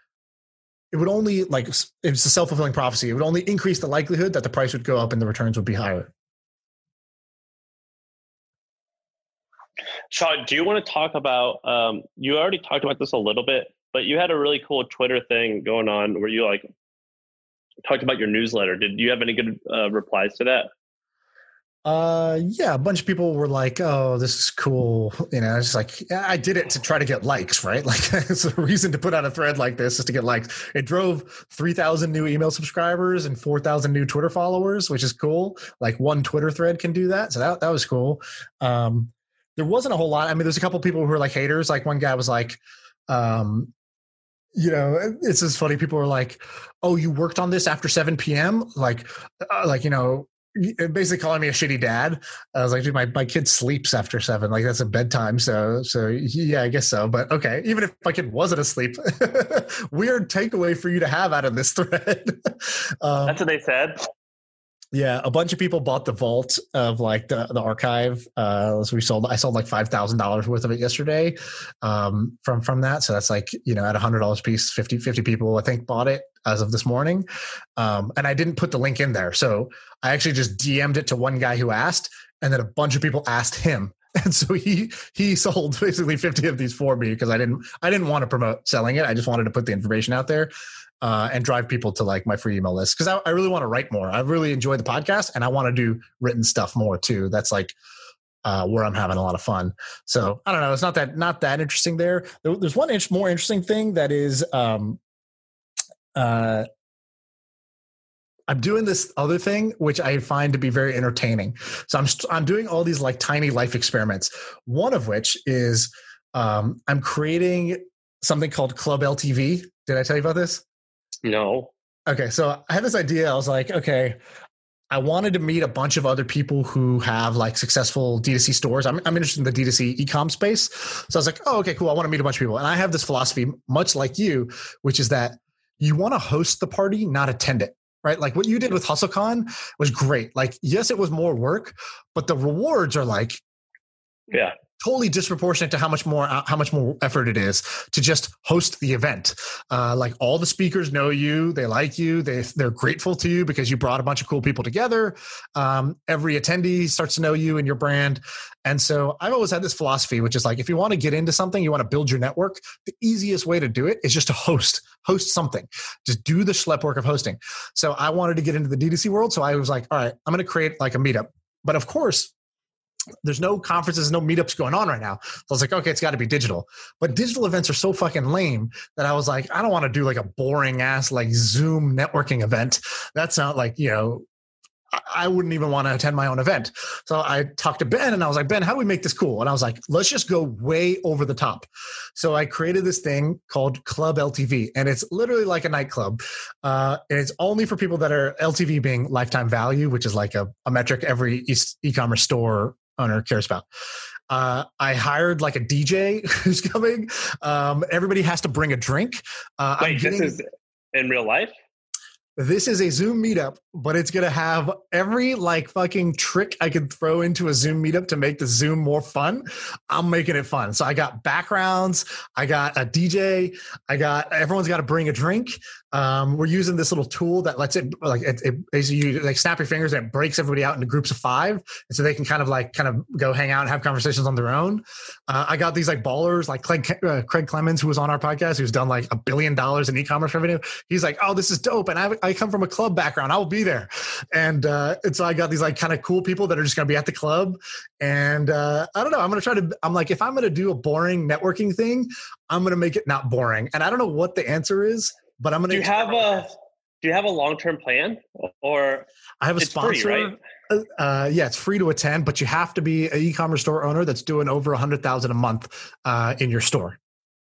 it would only like, it's a self-fulfilling prophecy. It would only increase the likelihood that the price would go up and the returns would be higher. Sean, do you want to talk about, um, you already talked about this a little bit, but you had a really cool Twitter thing going on where you like talked about your newsletter. Did you have any good uh, replies to that? Uh, yeah, a bunch of people were like, oh, this is cool. You know, it's like, I did it to try to get likes, right? Like it's a reason to put out a thread like this is to get likes. It drove three thousand new email subscribers and four thousand new Twitter followers, which is cool. Like one Twitter thread can do that. So that, that was cool. Um, There wasn't a whole lot. I mean, there's a couple of people who were like haters. Like one guy was like, um, you know, it's just funny. People are like, "Oh, you worked on this after seven p.m." Like, uh, like you know, basically calling me a shitty dad. I was like, "Dude, my my kid sleeps after seven. Like that's a bedtime." So, so yeah, I guess so. But okay, even if my kid wasn't asleep, weird takeaway for you to have out of this thread. um, That's what they said. Yeah, a bunch of people bought the vault of like the, the archive. Uh, so we sold, I sold like five thousand dollars worth of it yesterday um, from, from that. So that's like, you know, at a hundred dollars a piece, fifty, fifty people, I think, bought it as of this morning. Um, and I didn't put the link in there. So I actually just D M'd it to one guy who asked, and then a bunch of people asked him. And so he, he sold basically fifty of these for me because I didn't, I didn't want to promote selling it. I just wanted to put the information out there. Uh, and drive people to like my free email list. Cause I, I really want to write more. I really enjoy the podcast and I want to do written stuff more too. That's like uh, where I'm having a lot of fun. So I don't know. It's not that, not that interesting there. There's one inch more interesting thing that is, um, uh, I'm doing this other thing, which I find to be very entertaining. So I'm, I'm doing all these like tiny life experiments. One of which is um, I'm creating something called Club L T V. Did I tell you about this? No. Okay, so I had this idea. I was like, okay, I wanted to meet a bunch of other people who have like successful D two C stores. I'm, I'm interested in the D two C e-com space. So I was like, oh, okay, cool. I want to meet a bunch of people. And I have this philosophy, much like you, which is that you want to host the party, not attend it, right? Like what you did with HustleCon was great. Like, yes, it was more work, but the rewards are like, yeah, totally disproportionate to how much more how much more effort it is to just host the event. Uh, like all the speakers know you, they like you, they they're grateful to you because you brought a bunch of cool people together. Um, every attendee starts to know you and your brand. And so I've always had this philosophy, which is like, if you want to get into something, you want to build your network, the easiest way to do it is just to host, host something. Just do the schlep work of hosting. So I wanted to get into the D two C world. So I was like, all right, I'm going to create like a meetup. But of course, there's no conferences, no meetups going on right now. So I was like, okay, it's got to be digital. But digital events are so fucking lame that I was like, I don't want to do like a boring ass like Zoom networking event. That's not like, you know, I wouldn't even want to attend my own event. So I talked to Ben and I was like, Ben, how do we make this cool? And I was like, let's just go way over the top. So I created this thing called Club L T V, and it's literally like a nightclub. Uh, and it's only for people that are L T V being lifetime value, which is like a, a metric every e- e-commerce store owner cares about. Uh, I hired like a D J who's coming. Um, everybody has to bring a drink. Uh, Wait, getting, this is in real life? This is a Zoom meetup, but it's going to have every like fucking trick I could throw into a Zoom meetup to make the Zoom more fun. I'm making it fun. So I got backgrounds. I got a D J. I got, everyone's got to bring a drink. Um, we're using this little tool that lets it like, it, it basically you like snap your fingers and it breaks everybody out into groups of five. And so they can kind of like, kind of go hang out and have conversations on their own. Uh, I got these like ballers, like Craig, uh, Craig Clemens, who was on our podcast, who's done like a billion dollars in e-commerce revenue. He's like, oh, this is dope. And I, I come from a club background. I will be there. And, uh, and so I got these like kind of cool people that are just going to be at the club. And, uh, I don't know, I'm going to try to, I'm like, if I'm going to do a boring networking thing, I'm going to make it not boring. And I don't know what the answer is, but I'm going to, do you have a, do you have a long-term plan, or I have a it's sponsor, free, right? Uh, yeah, it's free to attend, but you have to be an e-commerce store owner that's doing over a hundred thousand a month, uh, in your store.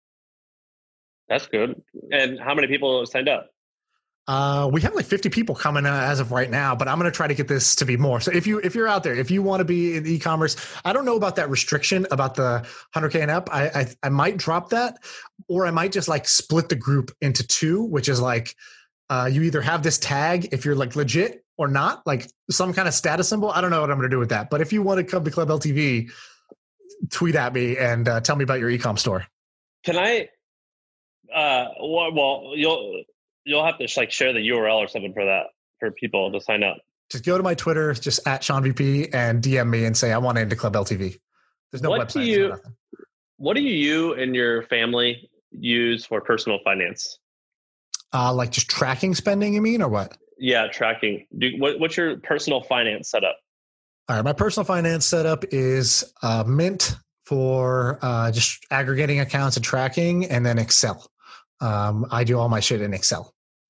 That's good. And how many people signed up? Uh, we have like fifty people coming uh, as of right now, but I'm going to try to get this to be more. So if you, if you're out there, if you want to be in e-commerce, I don't know about that restriction about the one hundred K and up. I, I, I might drop that, or I might just like split the group into two, which is like, uh, you either have this tag if you're like legit or not, like some kind of status symbol. I don't know what I'm going to do with that, but if you want to come to Club L T V, tweet at me and uh, tell me about your e-com store. Can I, uh, well, well you'll, You'll have to like share the U R L or something for that, for people to sign up. Just go to my Twitter, just at Sean V P, and D M me and say, I want into Club L T V. There's no what website. Do you, no what do you and your family use for personal finance? Uh, like just tracking spending, you mean, or what? Yeah, tracking. Do, what, what's your personal finance setup? All right. My personal finance setup is uh, Mint for uh, just aggregating accounts and tracking, and then Excel. Um, I do all my shit in Excel.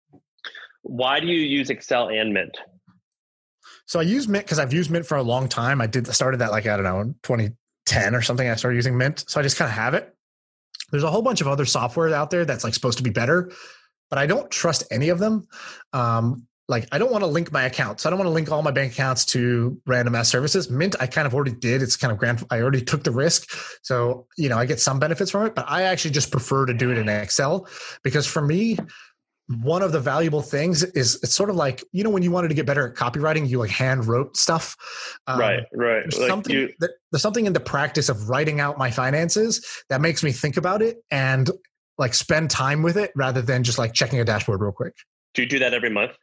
Why do you use Excel and Mint? So I use Mint because I've used Mint for a long time. I did started that like, I don't know, twenty ten or something. I started using Mint. So I just kind of have it. there's a whole bunch of other software out there that's like supposed to be better, but I don't trust any of them. Um, like I don't want to link my accounts. I don't want to link all my bank accounts to random ass services. Mint, I kind of already did. It's kind of grand. I already took the risk. So, you know, I get some benefits from it, but I actually just prefer to do it in Excel because for me, one of the valuable things is it's sort of like, you know, when you wanted to get better at copywriting, you like hand wrote stuff. Um, right, right. There's, like something you, that, there's something in the practice of writing out my finances that makes me think about it and like spend time with it rather than just like checking a dashboard real quick. Do you do that every month?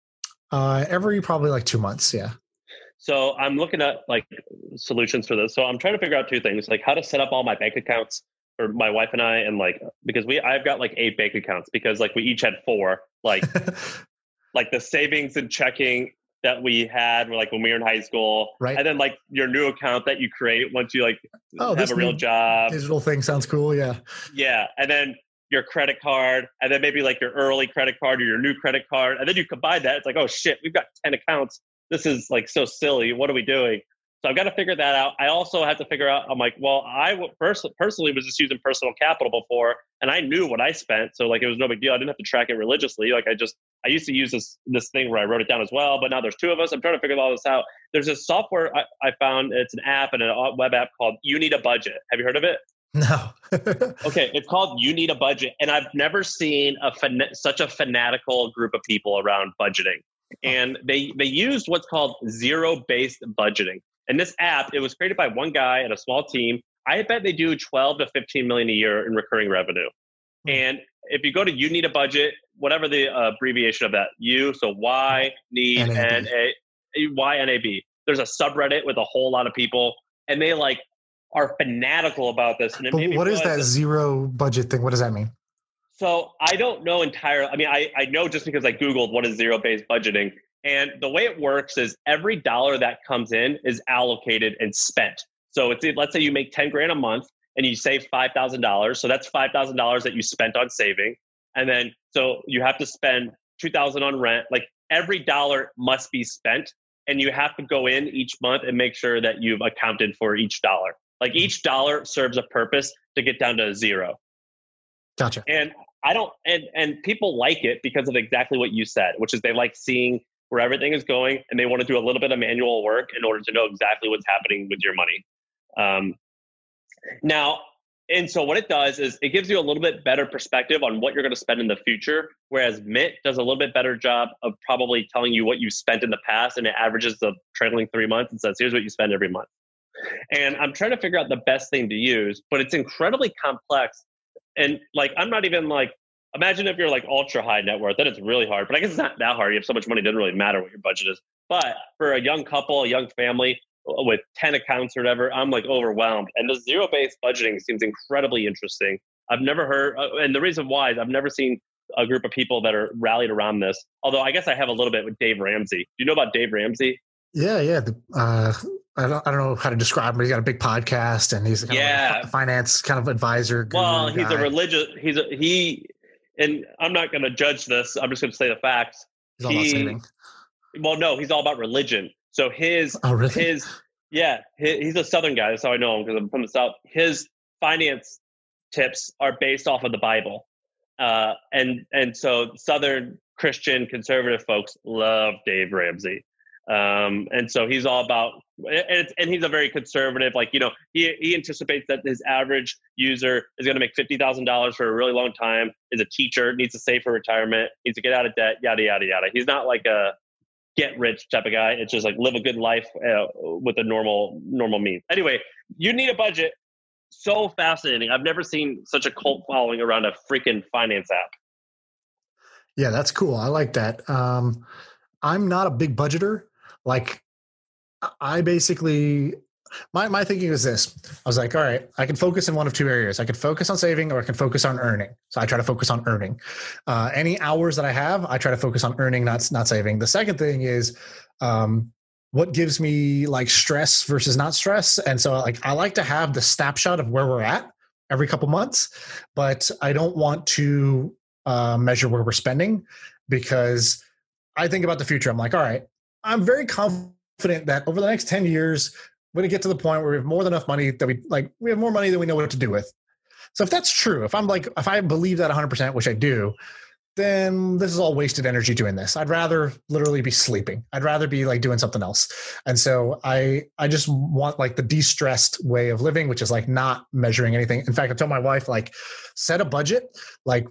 Uh, every probably like two months. Yeah. So I'm looking at like solutions for this. So I'm trying to figure out two things, like how to set up all my bank accounts for my wife and I, and like, because we, I've got like eight bank accounts because like we each had four, like, like the savings and checking that we had like when we were in high school. Right. And then like your new account that you create once you like oh, have a real job. Digital thing sounds cool. Yeah. Yeah. And then your credit card, and then maybe like your early credit card or your new credit card. And then you combine that. It's like, oh shit, we've got ten accounts. This is like so silly. What are we doing? So I've got to figure that out. I also have to figure out, I'm like, well, I pers- personally was just using personal capital before, and I knew what I spent. So like, it was no big deal. I didn't have to track it religiously. Like I just, I used to use this, this thing where I wrote it down as well, but now there's two of us. I'm trying to figure all this out. There's a software I, I found. It's an app and a web app called You Need a Budget. Have you heard of it? No. Okay. It's called You Need a Budget. And I've never seen a fan- such a fanatical group of people around budgeting. And they, they used what's called zero-based budgeting. And this app, it was created by one guy and a small team. I bet they do twelve to fifteen million a year in recurring revenue. Mm-hmm. And if you go to You Need a Budget, whatever the uh, abbreviation of that, you, so Y, need, N A, Y N A B. There's a subreddit with a whole lot of people, and they like are fanatical about this. And it but what is that zero budget thing? What does that mean? So I don't know entirely. I mean, I, I know just because I Googled what is zero-based budgeting. And the way it works is every dollar that comes in is allocated and spent. So it's, let's say you make ten grand a month and you save five thousand dollars. So that's five thousand dollars that you spent on saving. And then, so you have to spend two thousand dollars on rent. Like every dollar must be spent, and you have to go in each month and make sure that you've accounted for each dollar. Like each dollar serves a purpose to get down to zero. Gotcha. And I don't, and, and people like it because of exactly what you said, which is they like seeing where everything is going, and they want to do a little bit of manual work in order to know exactly what's happening with your money. Um, now, and so what it does is it gives you a little bit better perspective on what you're going to spend in the future, whereas Mint does a little bit better job of probably telling you what you spent in the past, and it averages the trailing three months and says, here's what you spend every month. And I'm trying to figure out the best thing to use, but it's incredibly complex. And like, I'm not even like, imagine if you're like ultra high net worth, then it's really hard. But I guess it's not that hard. You have so much money, it doesn't really matter what your budget is. But for a young couple, a young family with ten accounts or whatever, I'm like overwhelmed. And the zero-based budgeting seems incredibly interesting. I've never heard, uh, and the reason why is I've never seen a group of people that are rallied around this. Although I guess I have a little bit with Dave Ramsey. Do you know about Dave Ramsey? Yeah, yeah. The, uh, I don't, I don't know how to describe him, but he's got a big podcast, and he's a kind yeah. of like a finance kind of advisor. Well, he's guy. a religious. He's a, he, and I'm not going to judge this. I'm just going to say the facts. He's all he, about saving. Well, no, he's all about religion. So his, oh, really? his, yeah, his, he's a Southern guy. That's how I know him because I'm from the South. His finance tips are based off of the Bible, uh, and and so Southern Christian conservative folks love Dave Ramsey. Um, and so he's all about, and, and he's a very conservative, like, you know, he, he anticipates that his average user is going to make fifty thousand dollars for a really long time, is a teacher, needs to save for retirement, needs to get out of debt, yada, yada, yada. He's not like a get rich type of guy. It's just like live a good life uh, with a normal, normal means. Anyway, You Need a Budget. So fascinating. I've never seen such a cult following around a freaking finance app. Yeah, that's cool. I like that. Um, I'm not a big budgeter. Like, I basically, my, my thinking is this. I was like, all right, I can focus in one of two areas. I can focus on saving, or I can focus on earning. So I try to focus on earning. Uh, any hours that I have, I try to focus on earning, not, not saving. The second thing is um, what gives me like stress versus not stress. And so like, I like to have the snapshot of where we're at every couple months, but I don't want to uh, measure where we're spending, because I think about the future. I'm like, all right, I'm very confident that over the next ten years, we're going to get to the point where we have more than enough money that we like, we have more money than we know what to do with. So if that's true, if I'm like, if I believe that one hundred percent, which I do, then this is all wasted energy doing this. I'd rather literally be sleeping. I'd rather be like doing something else. And so I, I just want like the de-stressed way of living, which is like not measuring anything. In fact, I told my wife, like, set a budget, like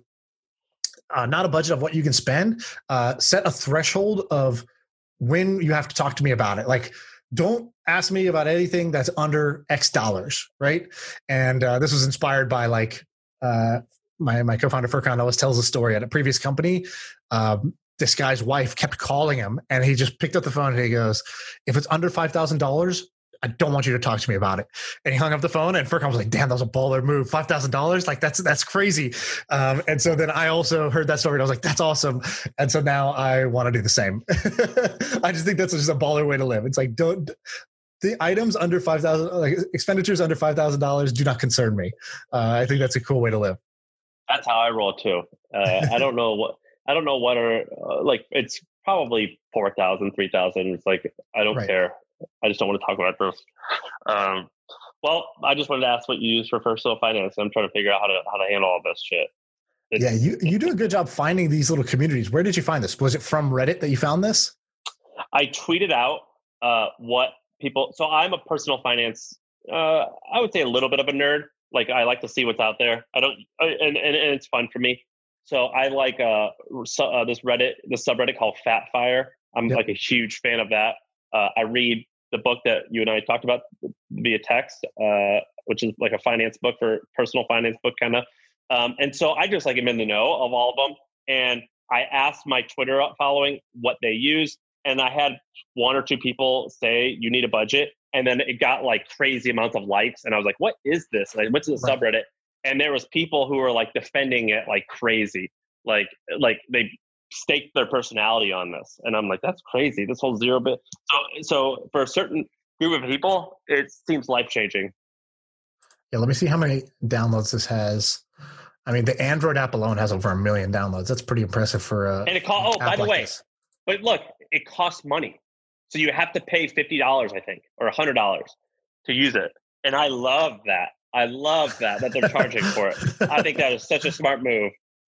uh, not a budget of what you can spend, uh, set a threshold of when you have to talk to me about it. Like, don't ask me about anything that's under X dollars. Right. And uh, this was inspired by like, uh, My my co-founder Furkan always tells a story at a previous company. Um, this guy's wife kept calling him, and he just picked up the phone and he goes, "If it's under five thousand dollars, I don't want you to talk to me about it." And he hung up the phone, and Furkan was like, "Damn, that was a baller move. Five thousand dollars, like that's that's crazy." Um, and so then I also heard that story, and I was like, "That's awesome." And so now I want to do the same. I just think that's just a baller way to live. It's like, don't. The items under five thousand, like expenditures under five thousand dollars, do not concern me. Uh, I think that's a cool way to live. That's how I roll too. Uh, I don't know what I don't know what are uh, like. It's probably four thousand, three thousand. It's like I don't right. care. I just don't want to talk about this. Um, well, I just wanted to ask what you use for personal finance. I'm trying to figure out how to how to handle all this shit. It's, yeah, you you do a good job finding these little communities. Where did you find this? Was it from Reddit that you found this? I tweeted out uh, what people. So I'm a personal finance. Uh, I would say a little bit of a nerd. Like, I like to see what's out there. I don't, and, and, and it's fun for me. So I like uh, so, uh, this Reddit, the subreddit called Fat Fire. I'm yep. like a huge fan of that. Uh, I read the book that you and I talked about via text, uh, which is like a finance book for personal finance book kind of. Um, and so I just like am in the know of all of them. And I asked my Twitter following what they use. And I had one or two people say, you need a budget. And then it got like crazy amounts of likes. And I was like, what is this? And I went to the right. subreddit, and there was people who were like defending it like crazy. Like, like they staked their personality on this. And I'm like, that's crazy. This whole zero bit. So, so for a certain group of people, it seems life-changing. Yeah. Let me see how many downloads this has. I mean, the Android app alone has over a million downloads. That's pretty impressive for a. And it cost, oh, by the like way, this. But look, it costs money. So you have to pay fifty dollars, I think, or one hundred dollars to use it. And I love that. I love that, that they're charging for it. I think that is such a smart move.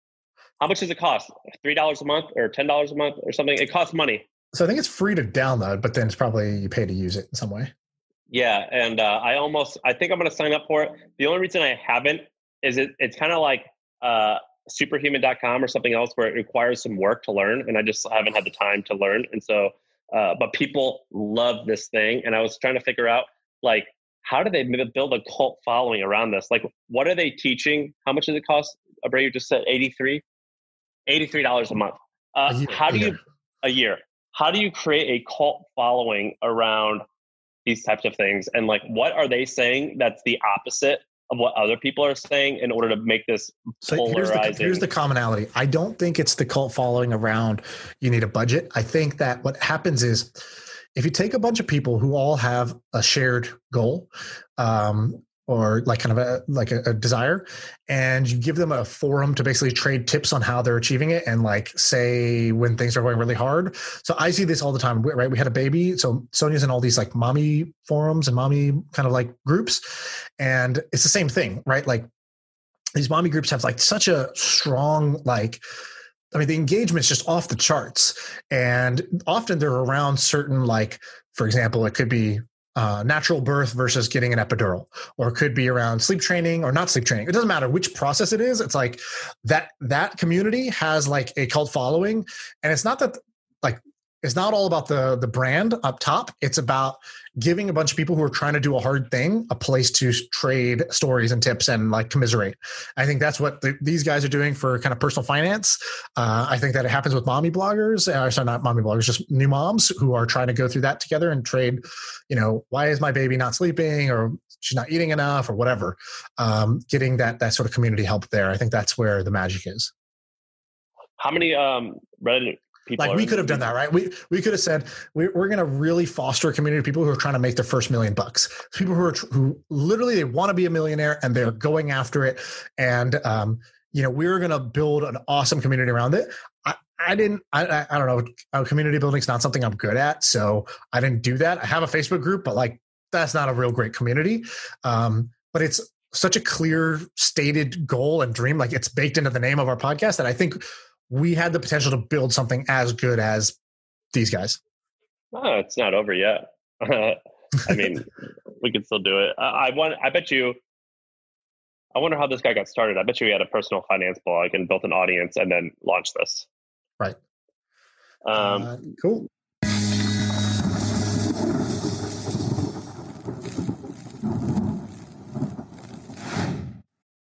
How much does it cost? three dollars a month or ten dollars a month or something? It costs money. So I think it's free to download, but then it's probably you pay to use it in some way. Yeah. And uh, I almost, I think I'm going to sign up for it. The only reason I haven't is it, it's kind of like uh, superhuman dot com or something else where it requires some work to learn. And I just haven't had the time to learn. And so, Uh, but people love this thing. And I was trying to figure out, like, how do they build a cult following around this? Like, what are they teaching? How much does it cost? Abreu just said eighty-three dollars a month. Uh, a year, how do a you, year. a year, how do you create a cult following around these types of things? And like, what are they saying that's the opposite of what other people are saying in order to make this so polarizing? Here's the, here's the commonality. I don't think it's the cult following around you need a budget. I think that what happens is if you take a bunch of people who all have a shared goal, um, or like kind of a like a, a desire, and you give them a forum to basically trade tips on how they're achieving it, and like say when things are going really hard. So I see this all the time, right? We had a baby, so Sonia's in all these like mommy forums and mommy kind of like groups, and it's the same thing, right? Like these mommy groups have like such a strong like. I mean, the engagement's just off the charts, and often they're around certain like, for example, it could be Uh, natural birth versus getting an epidural, or it could be around sleep training or not sleep training. It doesn't matter which process it is. It's like that, that community has like a cult following, and it's not that like, it's not all about the, the brand up top. It's about giving a bunch of people who are trying to do a hard thing a place to trade stories and tips and like commiserate. I think that's what the, these guys are doing for kind of personal finance. Uh, I think that it happens with mommy bloggers, or sorry, not mommy bloggers, just new moms who are trying to go through that together and trade, you know, why is my baby not sleeping, or she's not eating enough, or whatever. Um, getting that, that sort of community help there. I think that's where the magic is. How many um, Reddit people like we could have done that, right? We we could have said we, we're going to really foster a community of people who are trying to make their first million bucks. People who are who literally they want to be a millionaire and they're going after it. And um, you know, we're going to build an awesome community around it. I, I didn't. I, I don't know. Community building is not something I'm good at, so I didn't do that. I have a Facebook group, but like that's not a real great community. Um, but it's such a clear stated goal and dream. Like it's baked into the name of our podcast that I think we had the potential to build something as good as these guys. Oh, it's not over yet. I mean, we can still do it. I, I want. I bet you. I wonder how this guy got started. I bet you he had a personal finance blog and built an audience and then launched this. Right. Um, uh, cool.